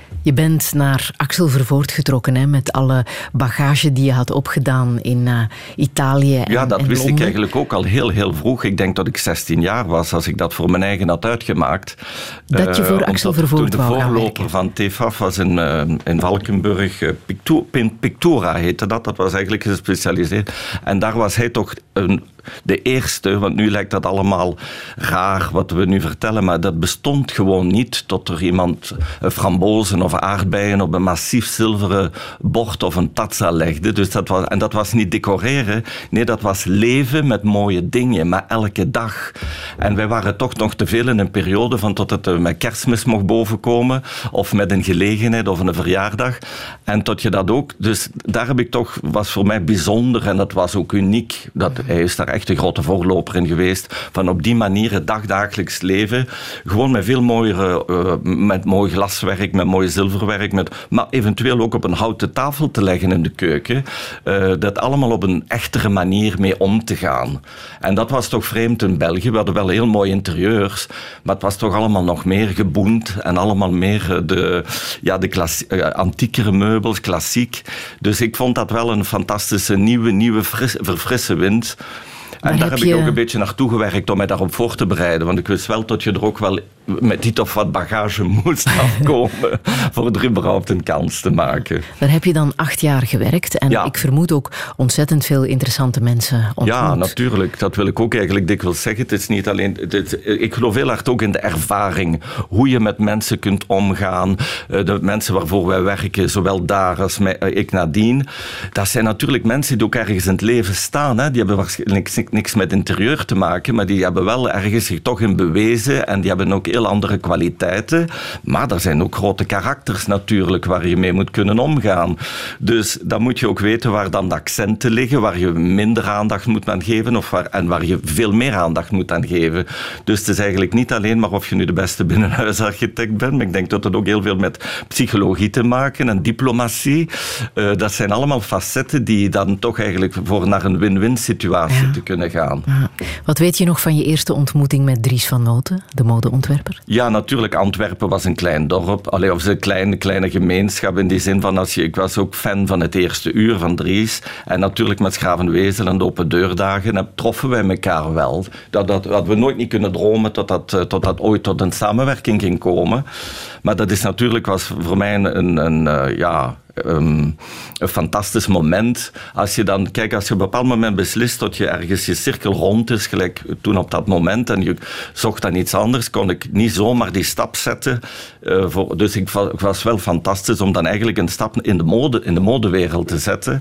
Je bent naar Axel Vervoort getrokken, hè, met alle bagage die je had opgedaan in uh, Italië en Ja, dat en wist Londen. ik eigenlijk ook al heel, heel vroeg. Ik denk dat ik zestien jaar was als ik dat voor mijn eigen had uitgemaakt. Dat je voor uh, Axel Vervoort wou gaan werken. De voorloper van T F A F was in, uh, in Valkenburg. Uh, Pictu- Pictura heette dat. Dat was eigenlijk gespecialiseerd. En daar was hij toch een... de eerste, want nu lijkt dat allemaal raar wat we nu vertellen, maar dat bestond gewoon niet tot er iemand frambozen of aardbeien op een massief zilveren bord of een tazza legde. Dus dat was, en dat was niet decoreren, nee, dat was leven met mooie dingen, maar elke dag. En wij waren toch nog te veel in een periode van tot het met Kerstmis mocht bovenkomen, of met een gelegenheid of een verjaardag. En tot je dat ook, dus daar heb ik toch, was voor mij bijzonder en dat was ook uniek. Dat, hij is daar echt een grote voorloper in geweest. Van op die manier het dagdagelijks leven. Gewoon met veel mooiere, uh, met mooi glaswerk, met mooi zilverwerk. Met, maar eventueel ook op een houten tafel te leggen in de keuken. Uh, dat allemaal op een echtere manier mee om te gaan. En dat was toch vreemd in België. We hadden wel heel mooie interieurs. Maar het was toch allemaal nog meer geboend. En allemaal meer de, ja, de klassie, uh, antiekere meubels, klassiek. Dus ik vond dat wel een fantastische nieuwe, nieuwe fris, verfrisse wind. En daar heb heb je... ik ook een beetje naartoe gewerkt om mij daarop voor te bereiden. Want ik wist wel dat je er ook wel met dit of wat bagage moest afkomen voor er überhaupt een kans te maken. Daar heb je dan acht jaar gewerkt en ja. ik vermoed ook ontzettend veel interessante mensen ontmoet. Ja, natuurlijk. Dat wil ik ook eigenlijk dikwijls zeggen. Het is niet alleen... Het, ik geloof heel hard ook in de ervaring. Hoe je met mensen kunt omgaan. De mensen waarvoor wij werken, zowel daar als mij, ik nadien. Dat zijn natuurlijk mensen die ook ergens in het leven staan. Hè. Die hebben waarschijnlijk niks met interieur te maken, maar die hebben wel ergens zich toch in bewezen en die hebben ook heel andere kwaliteiten. Maar er zijn ook grote karakters natuurlijk waar je mee moet kunnen omgaan. Dus dan moet je ook weten waar dan de accenten liggen, waar je minder aandacht moet aan geven of waar, en waar je veel meer aandacht moet aan geven. Dus het is eigenlijk niet alleen maar of je nu de beste binnenhuisarchitect bent, maar ik denk dat het ook heel veel met psychologie te maken en diplomatie. Uh, dat zijn allemaal facetten die dan toch eigenlijk voor naar een win-win situatie ja. te kunnen gaan. Ja. Wat weet je nog van je eerste ontmoeting met Dries van Noten, de modeontwerper? Ja, natuurlijk. Antwerpen was een klein dorp. Allee, of een kleine, kleine gemeenschap in die zin van, als je, ik was ook fan van het eerste uur van Dries. En natuurlijk met Schravenwezel en de open deurdagen en troffen wij elkaar wel. Dat, dat hadden we nooit niet kunnen dromen tot dat, tot dat ooit tot een samenwerking ging komen. Maar dat is natuurlijk, was voor mij een, een, een uh, ja... Um, een fantastisch moment. Als je dan, kijk, als je op een bepaald moment beslist dat je ergens je cirkel rond is, gelijk toen op dat moment, en je zocht dan iets anders, kon ik niet zomaar die stap zetten. Uh, voor, dus ik was, ik was wel fantastisch om dan eigenlijk een stap in de mode, in de modewereld te zetten.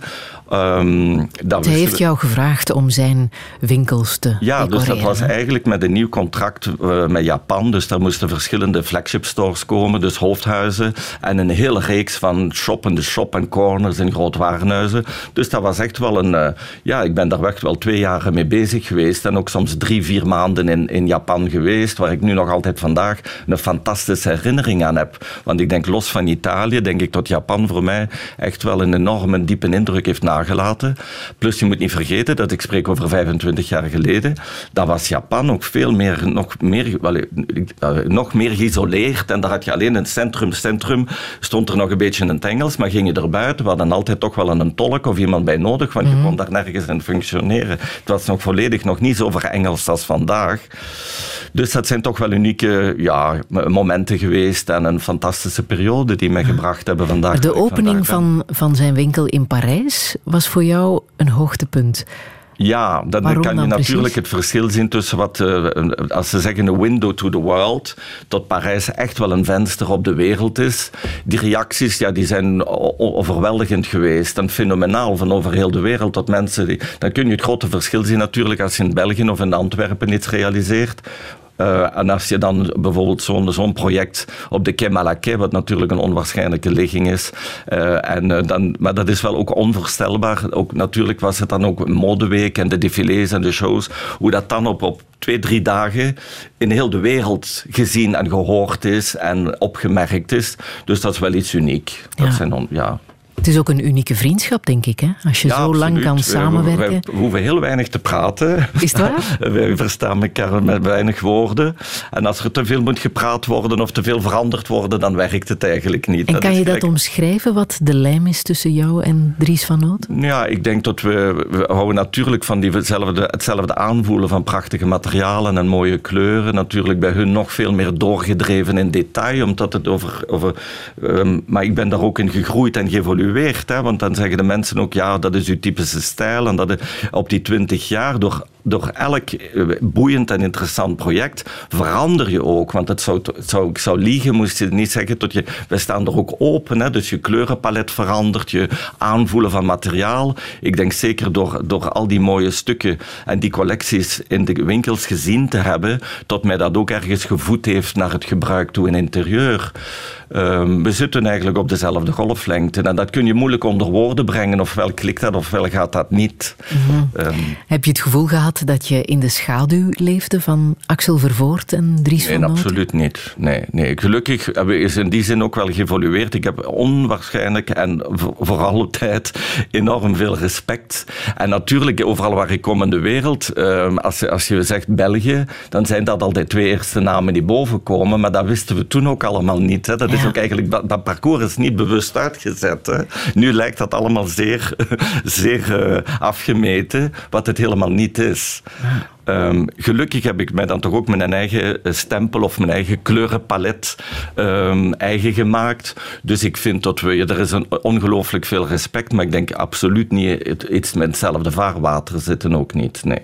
Um, dat Hij heeft jou gevraagd om zijn winkels te Ja, decoreren. Dus dat was eigenlijk met een nieuw contract uh, met Japan. Dus daar moesten verschillende flagship stores komen, dus hoofdhuizen, en een hele reeks van shoppende shop en corners in groot warenhuizen. Dus dat was echt wel een... Uh, ja, ik ben daar echt wel twee jaar mee bezig geweest en ook soms drie, vier maanden in, in Japan geweest, waar ik nu nog altijd vandaag een fantastische herinnering aan heb. Want ik denk, los van Italië, denk ik dat Japan voor mij echt wel een enorme diepe indruk heeft nagelaten. Plus, je moet niet vergeten dat ik spreek over vijfentwintig jaar geleden. Dat was Japan ook veel meer, nog meer, wel, uh, nog meer geïsoleerd. En daar had je alleen in het centrum, centrum stond er nog een beetje in het Engels, maar ging je er buiten, we hadden altijd toch wel een tolk of iemand bij nodig, want mm-hmm. je kon daar nergens in functioneren. Het was nog volledig nog niet zo Engels als vandaag. Dus dat zijn toch wel unieke ja, momenten geweest en een fantastische periode die mij gebracht hebben vandaag. De opening van, van zijn winkel in Parijs was voor jou een hoogtepunt. Ja, dan Waarom kan je dan natuurlijk precies? Het verschil zien tussen wat, uh, als ze zeggen een window to the world, tot Parijs echt wel een venster op de wereld is. Die reacties, ja, die zijn overweldigend geweest en fenomenaal van over heel de wereld tot mensen. Die, dan kun je het grote verschil zien natuurlijk als je in België of in Antwerpen iets realiseert. Uh, en als je dan bijvoorbeeld zo'n, zo'n project op de Quai Malaquais, wat natuurlijk een onwaarschijnlijke ligging is, uh, en, uh, dan, maar dat is wel ook onvoorstelbaar. Ook, natuurlijk was het dan ook een modeweek en de défilés en de shows, hoe dat dan op, op twee, drie dagen in heel de wereld gezien en gehoord is en opgemerkt is. Dus dat is wel iets uniek. Dat ja. zijn on, ja... Het is ook een unieke vriendschap, denk ik, hè? Als je ja, zo absoluut. lang kan samenwerken. We, we, we hoeven heel weinig te praten. Is het waar? Wij verstaan elkaar met weinig woorden. En als er te veel moet gepraat worden of te veel veranderd worden, dan werkt het eigenlijk niet. En dat kan je gelijk... dat omschrijven, wat de lijm is tussen jou en Dries van Noot? Ja, ik denk dat we, we houden natuurlijk van diezelfde, hetzelfde aanvoelen van prachtige materialen en mooie kleuren. Natuurlijk bij hun nog veel meer doorgedreven in detail, omdat het over... over um, maar ik ben daar ook in gegroeid en geëvolueerd, hè, want dan zeggen de mensen ook, ja, dat is uw typische stijl. En dat het, op die twintig jaar, door, door elk boeiend en interessant project, verander je ook. Want het zou, het zou, ik zou liegen, moest je niet zeggen, tot je, wij staan er ook open. Hè, dus je kleurenpalet verandert, je aanvoelen van materiaal. Ik denk zeker door, door al die mooie stukken en die collecties in de winkels gezien te hebben, tot mij dat ook ergens gevoed heeft naar het gebruik toe in interieur. Um, we zitten eigenlijk op dezelfde golflengte. En dat kun je moeilijk onder woorden brengen. Ofwel klikt dat, ofwel gaat dat niet. Mm-hmm. Um, Heb je het gevoel gehad dat je in de schaduw leefde van Axel Vervoort en Dries nee, van Noot? absoluut niet. Nee, nee. Gelukkig hebben we in die zin ook wel geëvolueerd. Ik heb onwaarschijnlijk en voor alle tijd enorm veel respect. En natuurlijk, overal waar ik kom in de wereld, um, als, als je zegt België, dan zijn dat al de twee eerste namen die boven komen. Maar dat wisten we toen ook allemaal niet. Hè. Dat ja. is ook eigenlijk, dat, dat parcours is niet bewust uitgezet. Hè. Nu lijkt dat allemaal zeer, zeer uh, afgemeten, wat het helemaal niet is. Um, gelukkig heb ik mij dan toch ook mijn eigen stempel of mijn eigen kleurenpalet um, eigen gemaakt. Dus ik vind dat we, er is een ongelooflijk veel respect, maar ik denk absoluut niet iets met hetzelfde vaarwater zitten ook niet, nee.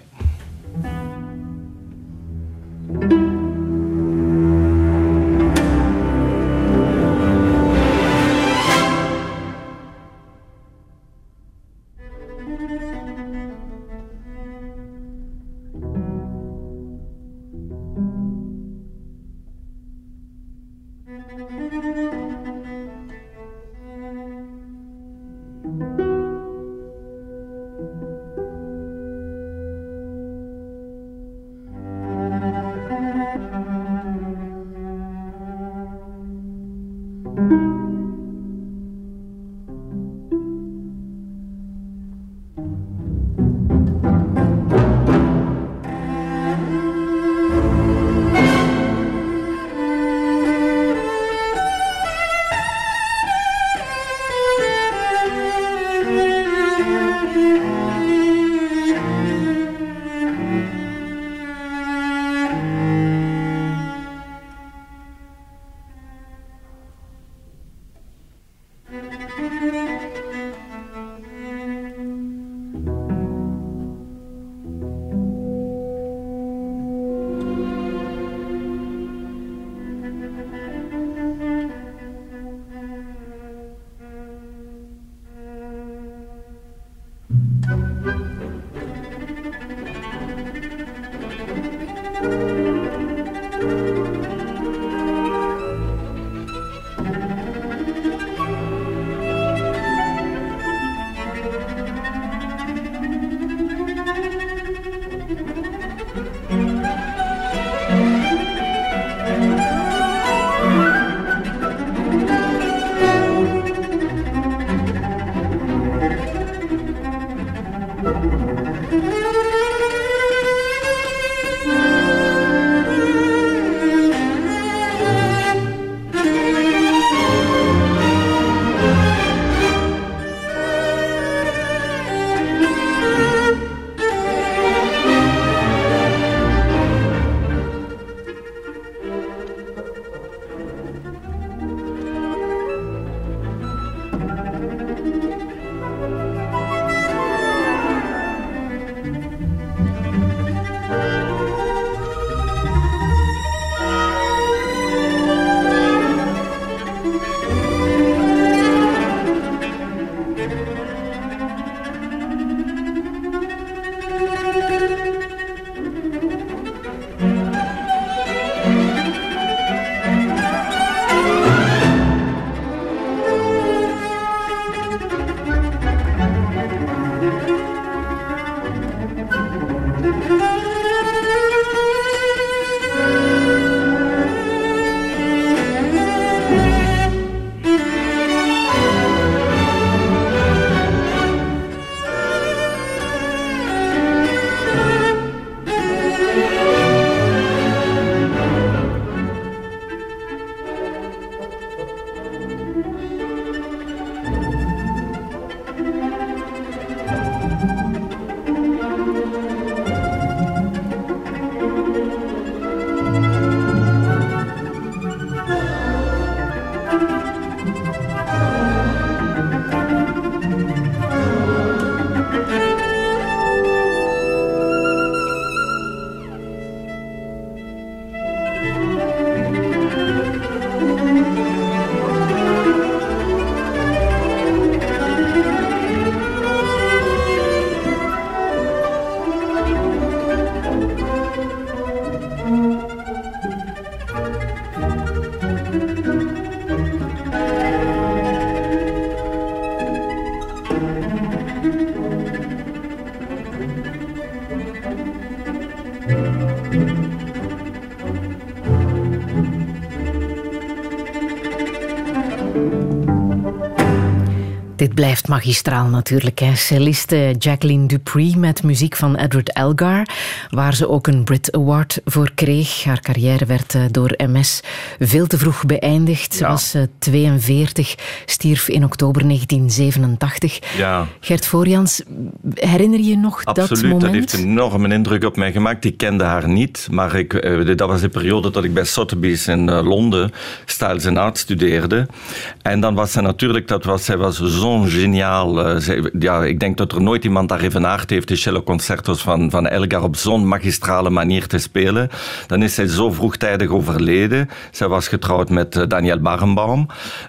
Dit blijft magistraal natuurlijk. Hè. Celliste Jacqueline du Pré met muziek van Edward Elgar, waar ze ook een Brit Award voor kreeg. Haar carrière werd door M S veel te vroeg beëindigd. Ze ja. was tweeënveertig, stierf in oktober negentien zevenentachtig. Ja. Gert Voorjans, herinner je je nog Absoluut, dat moment? Dat heeft een enorme indruk op mij gemaakt. Ik kende haar niet, maar ik, dat was de periode dat ik bij Sotheby's in Londen Styles and Art studeerde. En dan was ze natuurlijk, dat was, zij was zo'n geniaal. Zij, ja, ik denk dat er nooit iemand daar evenaard heeft de celloconcertos van, van Elgar op zo'n magistrale manier te spelen. Dan is zij zo vroegtijdig overleden. Zij was getrouwd met Daniel Barenboim.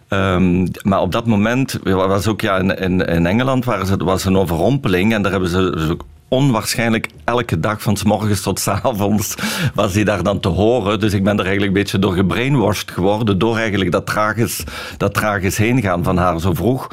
Um, maar op dat moment was ook ja, in, in, in Engeland waar ze, was een overrompeling en daar hebben ze onwaarschijnlijk elke dag van 's morgens tot 's avonds was hij daar dan te horen. Dus ik ben er eigenlijk een beetje door gebrainwashed geworden door eigenlijk dat tragisch, dat tragisch heen gaan van haar zo vroeg.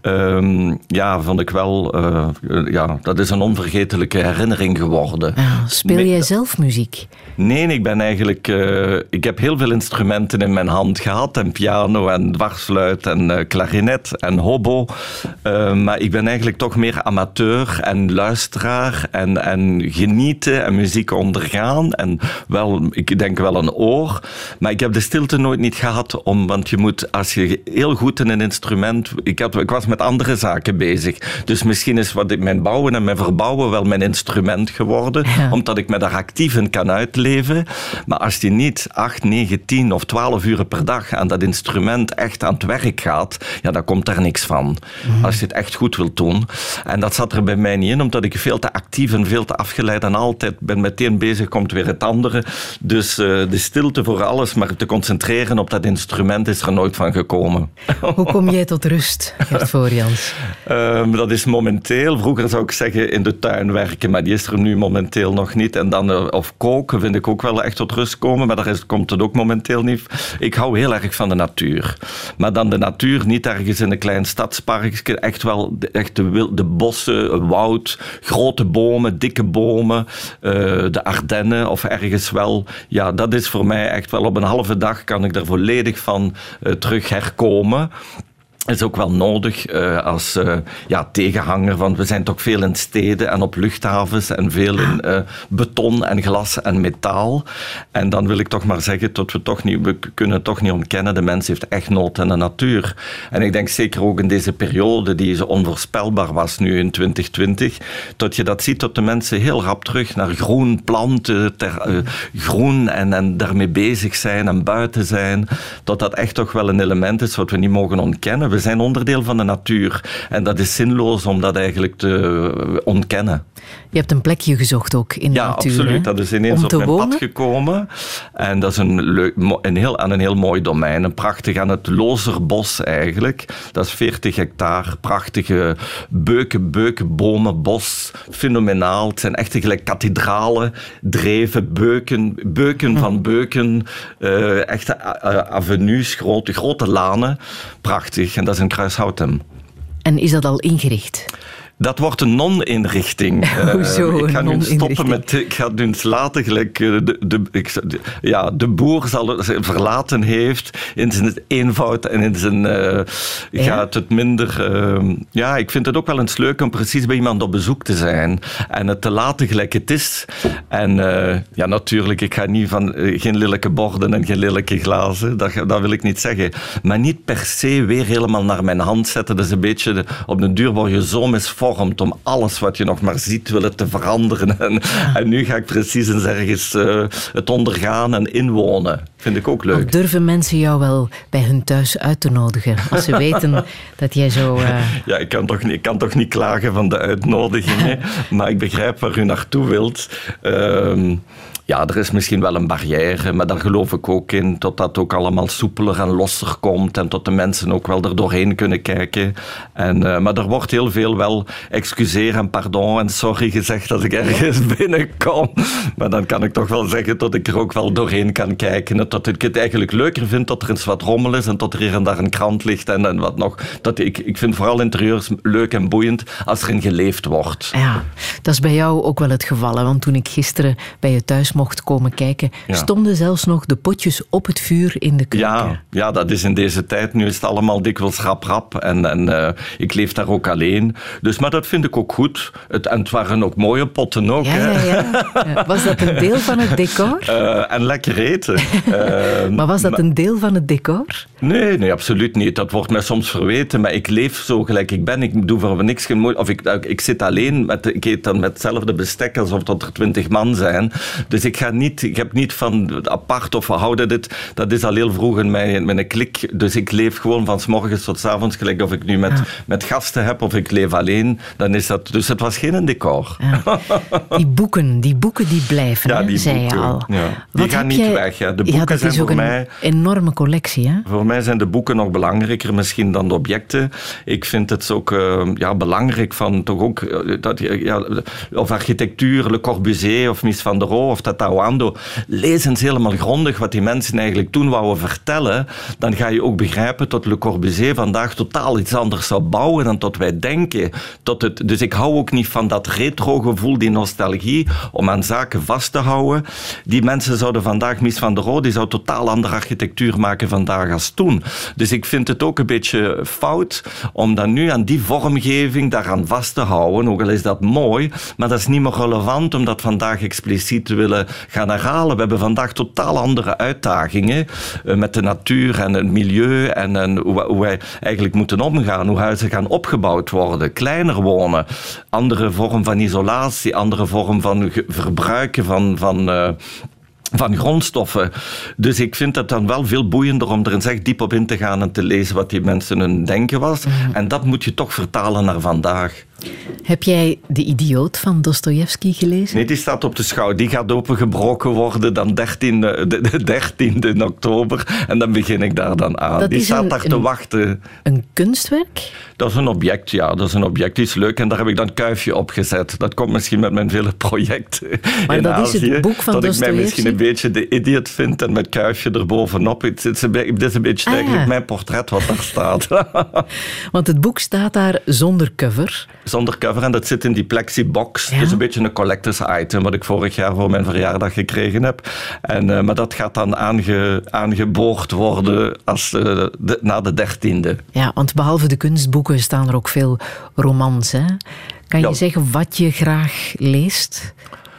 Um, ja, vond ik wel, uh, ja, dat is een onvergetelijke herinnering geworden. Ja, speel jij Me- zelf muziek? Nee, ik ben eigenlijk, uh, ik heb heel veel instrumenten in mijn hand gehad en piano en dwarsfluit en uh, klarinet en hobo. Uh, maar ik ben eigenlijk toch meer amateur en luisteraar. En, en genieten en muziek ondergaan. En wel, ik denk wel een oor. Maar ik heb de stilte nooit niet gehad. Om, want je moet, als je heel goed in een instrument... Ik, had, ik was met andere zaken bezig. Dus misschien is wat ik, mijn bouwen en mijn verbouwen wel mijn instrument geworden. Ja. Omdat ik me daar actief in kan uitleven. Maar als je niet acht, negen, tien of twaalf uur per dag aan dat instrument echt aan het werk gaat, ja, dan komt daar niks van. Mm. Als je het echt goed wilt doen. En dat zat er bij mij niet in, omdat ik veel te actief en veel te afgeleid en altijd ben meteen bezig, komt weer het andere. Dus uh, de stilte voor alles, maar te concentreren op dat instrument is er nooit van gekomen. Hoe kom jij tot rust, Gert Voorjans? uh, dat is momenteel, vroeger zou ik zeggen in de tuin werken, maar die is er nu momenteel nog niet. En dan, uh, of koken vind ik ook wel echt tot rust komen, maar daar is, komt het ook momenteel niet. Ik hou heel erg van de natuur. Maar dan de natuur, niet ergens in een klein stadspark, echt wel echt de, wilde bossen, woud, grote bomen, dikke bomen, uh, de Ardennen of ergens wel. Ja, dat is voor mij echt wel op een halve dag kan ik er volledig van uh, terug herkomen. Is ook wel nodig uh, als uh, ja, tegenhanger, want we zijn toch veel in steden en op luchthavens en veel in uh, beton en glas en metaal. En dan wil ik toch maar zeggen dat we toch niet, we kunnen toch niet ontkennen, de mens heeft echt nood aan de natuur. En ik denk zeker ook in deze periode die zo onvoorspelbaar was nu in twintig twintig, dat je dat ziet dat de mensen heel rap terug naar groen planten, ter, uh, groen en, en daarmee bezig zijn en buiten zijn, dat dat echt toch wel een element is wat we niet mogen ontkennen. We zijn onderdeel van de natuur. En dat is zinloos om dat eigenlijk te ontkennen. Je hebt een plekje gezocht ook in de ja, natuur. Ja, absoluut. Hè? Dat is ineens om op mijn wonen? pad gekomen. En dat is een leuk, een heel, aan een heel mooi domein. Een prachtig aan het Lozerbos eigenlijk. Dat is veertig hectare. Prachtige beuken, beuken, bomen, bos. Fenomenaal. Het zijn echt gelijk kathedralen, dreven, beuken, beuken hm. van beuken. Uh, echte uh, avenues, grote, grote lanen. Prachtig. En dat is in Kruishoutem. En is dat al ingericht? Dat wordt een non-inrichting. Hoezo, uh, ik ga nu stoppen met... Ik ga nu laten gelijk... De, de, ik, de, ja, de boer zal het verlaten heeft in zijn eenvoud en in zijn... Uh, ja? Gaat het minder... Uh, ja, ik vind het ook wel eens leuk om precies bij iemand op bezoek te zijn. En het te laten gelijk het is. En uh, ja, natuurlijk, ik ga niet van... Uh, geen lelijke borden en geen lelijke glazen. Dat, dat wil ik niet zeggen. Maar niet per se weer helemaal naar mijn hand zetten. Dat is een beetje... De, op de duur word je zo misvormd om alles wat je nog maar ziet willen te veranderen. En, en nu ga ik precies eens ergens uh, het ondergaan en inwonen. Vind ik ook leuk. Of durven mensen jou wel bij hun thuis uit te nodigen? Als ze weten dat jij zo... Uh... Ja, ik kan, toch niet, ik kan toch niet klagen van de uitnodigingen. Maar ik begrijp waar u naartoe wilt. Uh, Ja, er is misschien wel een barrière, maar daar geloof ik ook in, tot dat ook allemaal soepeler en losser komt en tot de mensen ook wel er doorheen kunnen kijken. En, uh, maar er wordt heel veel wel excuseer en pardon en sorry gezegd dat ik ergens binnenkom. Maar dan kan ik toch wel zeggen dat ik er ook wel doorheen kan kijken. En dat ik het eigenlijk leuker vind dat er eens wat rommel is en dat er hier en daar een krant ligt en, en wat nog. Dat ik, ik vind vooral interieurs leuk en boeiend als erin geleefd wordt. Ja, dat is bij jou ook wel het geval, hè? Want toen ik gisteren bij je thuis mocht mocht komen kijken, Ja. stonden zelfs nog de potjes op het vuur in de keuken. Ja, ja, dat is in deze tijd. Nu is het allemaal dikwijls rap-rap. En, en uh, ik leef daar ook alleen. Dus, maar dat vind ik ook goed. Het, en het waren ook mooie potten ook. Ja, hè. ja, ja. Ja. Was dat een deel van het decor? Uh, en lekker eten. Uh, maar was dat een deel van het decor? Nee, nee, absoluut niet. Dat wordt mij soms verweten. Maar ik leef zo gelijk ik ben. Ik doe voor niks geen moeite. Of ik, ik zit alleen. Met, ik eet dan met hetzelfde bestek alsof dat er twintig man zijn. Dus ik ga niet... Ik heb niet van apart of we houden dit. Dat is al heel vroeg in mijn, mijn klik. Dus ik leef gewoon van 's morgens tot 's avonds. Gelijk of ik nu met, ja. met gasten heb of ik leef alleen. Dan is dat... Dus het was geen decor. Ja. Die boeken, die boeken die blijven, ja, die hè, zei boeken, je al. Ja. Die Wat gaan niet jij... weg. Ja. De boeken ja, dat zijn is ook voor een mij... enorme collectie, hè? Voor mij zijn de boeken nog belangrijker misschien dan de objecten. Ik vind het ook uh, ja, belangrijk van toch ook... Uh, dat, ja, of architectuur, Le Corbusier of Mies van der Rohe of Tata Wando. Lees eens helemaal grondig wat die mensen eigenlijk toen wouden vertellen. Dan ga je ook begrijpen dat Le Corbusier vandaag totaal iets anders zou bouwen dan tot wij denken. Tot het, dus ik hou ook niet van dat retro-gevoel, die nostalgie, om aan zaken vast te houden. Die mensen zouden vandaag, Mies van der Rohe, die zou totaal andere architectuur maken vandaag als toen. Dus ik vind het ook een beetje fout om dan nu aan die vormgeving daaraan vast te houden. Ook al is dat mooi, maar dat is niet meer relevant om dat vandaag expliciet te willen gaan herhalen. We hebben vandaag totaal andere uitdagingen uh, met de natuur en het milieu en, en hoe, hoe wij eigenlijk moeten omgaan, hoe huizen gaan opgebouwd worden, kleiner wonen, andere vorm van isolatie, andere vorm van verbruiken van... van uh, van grondstoffen. Dus ik vind het dan wel veel boeiender om er eens echt diep op in te gaan en te lezen wat die mensen hun denken was. Mm. En dat moet je toch vertalen naar vandaag. Heb jij De Idioot van Dostojevski gelezen? Nee, die staat op de schouw. Die gaat opengebroken worden dan dertiende, de, de dertiende oktober. En dan begin ik daar dan aan. Dat die staat een, daar te een, wachten. Een kunstwerk? Dat is een object, ja. Dat is een object, die is leuk. En daar heb ik dan Kuifje op gezet. Dat komt misschien met mijn vele projecten maar in dat Azië. Is het boek van dat ik mij misschien een Dostojevski? beetje de idiot vind en met Kuifje erbovenop. Het is een, het is een beetje ah, eigenlijk ja. mijn portret wat daar staat. Want het boek staat daar zonder cover. Zonder cover en dat zit in die plexibox. Ja. Het is een beetje een collectors item wat ik vorig jaar voor mijn verjaardag gekregen heb. En, uh, maar dat gaat dan aange, aangeboord worden als, uh, de, na de dertiende. Ja, want behalve de kunstboeken staan er ook veel romans. Hè? Kan je ja. zeggen wat je graag leest?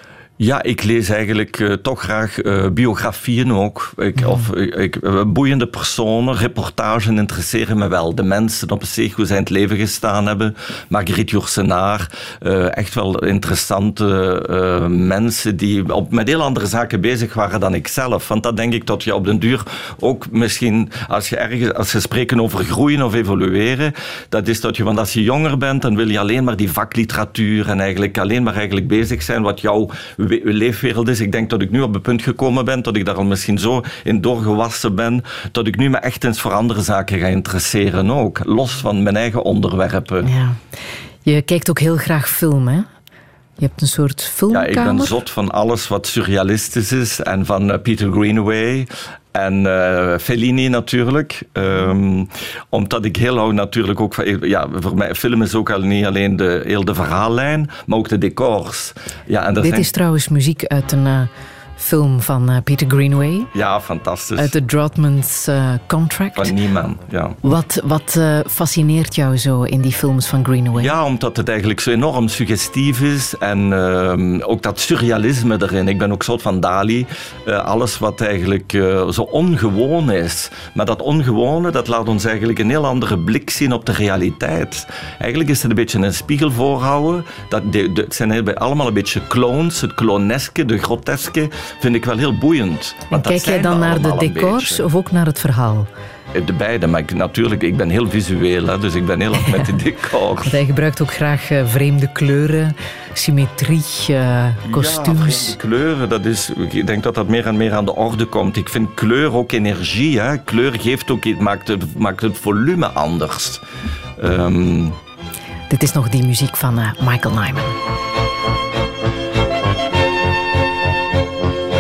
Ja, ik lees eigenlijk uh, toch graag uh, biografieën ook. Ik, ja. Of ik, uh, boeiende personen, reportagen interesseren me wel. De mensen op zich, hoe zij in het leven gestaan hebben. Marguerite Yourcenar, uh, echt wel interessante uh, mensen die op, met heel andere zaken bezig waren dan ik zelf. Want dat denk ik dat je op den duur ook misschien, als je ergens, als je spreken over groeien of evolueren, dat is dat je, want als je jonger bent, dan wil je alleen maar die vakliteratuur en eigenlijk alleen maar eigenlijk bezig zijn wat jouw leefwereld is. Ik denk dat ik nu op het punt gekomen ben, dat ik daar al misschien zo in doorgewassen ben, dat ik nu me echt eens voor andere zaken ga interesseren ook. Los van mijn eigen onderwerpen. Ja. Je kijkt ook heel graag film, hè? Je hebt een soort filmkamer. Ja, ik ben zot van alles wat surrealistisch is en van uh, Peter Greenaway. En uh, Fellini natuurlijk. Um, omdat ik heel hou natuurlijk ook van... Ja, voor mij, film is ook al niet alleen de, heel de verhaallijn, maar ook de decors. Ja, en Dit zijn... is trouwens muziek uit een... Uh... film van uh, Peter Greenaway. Ja, fantastisch. Uit de Droughtman's uh, Contract. Van Nieman, ja. Wat, wat uh, fascineert jou zo in die films van Greenaway? Ja, omdat het eigenlijk zo enorm suggestief is. En uh, ook dat surrealisme erin. Ik ben ook soort van Dali. Uh, alles wat eigenlijk uh, zo ongewoon is. Maar dat ongewone, dat laat ons eigenlijk een heel andere blik zien op de realiteit. Eigenlijk is het een beetje een spiegel voorhouden. Dat de, de, het zijn allemaal een beetje clones. Het cloneske, de groteske. Vind ik wel heel boeiend. En kijk jij dan naar de decors of ook naar het verhaal? De beide, maar ik, natuurlijk, ik ben heel visueel, hè, dus ik ben heel erg met de decors. Want hij gebruikt ook graag uh, vreemde kleuren, symmetrie, uh, kostuums. Ja, kleuren, dat is, ik denk dat dat meer en meer aan de orde komt. Ik vind kleur ook energie. Hè. Kleur geeft ook, maakt, het, maakt het volume anders. Um... Dit is nog die muziek van uh, Michael Nyman.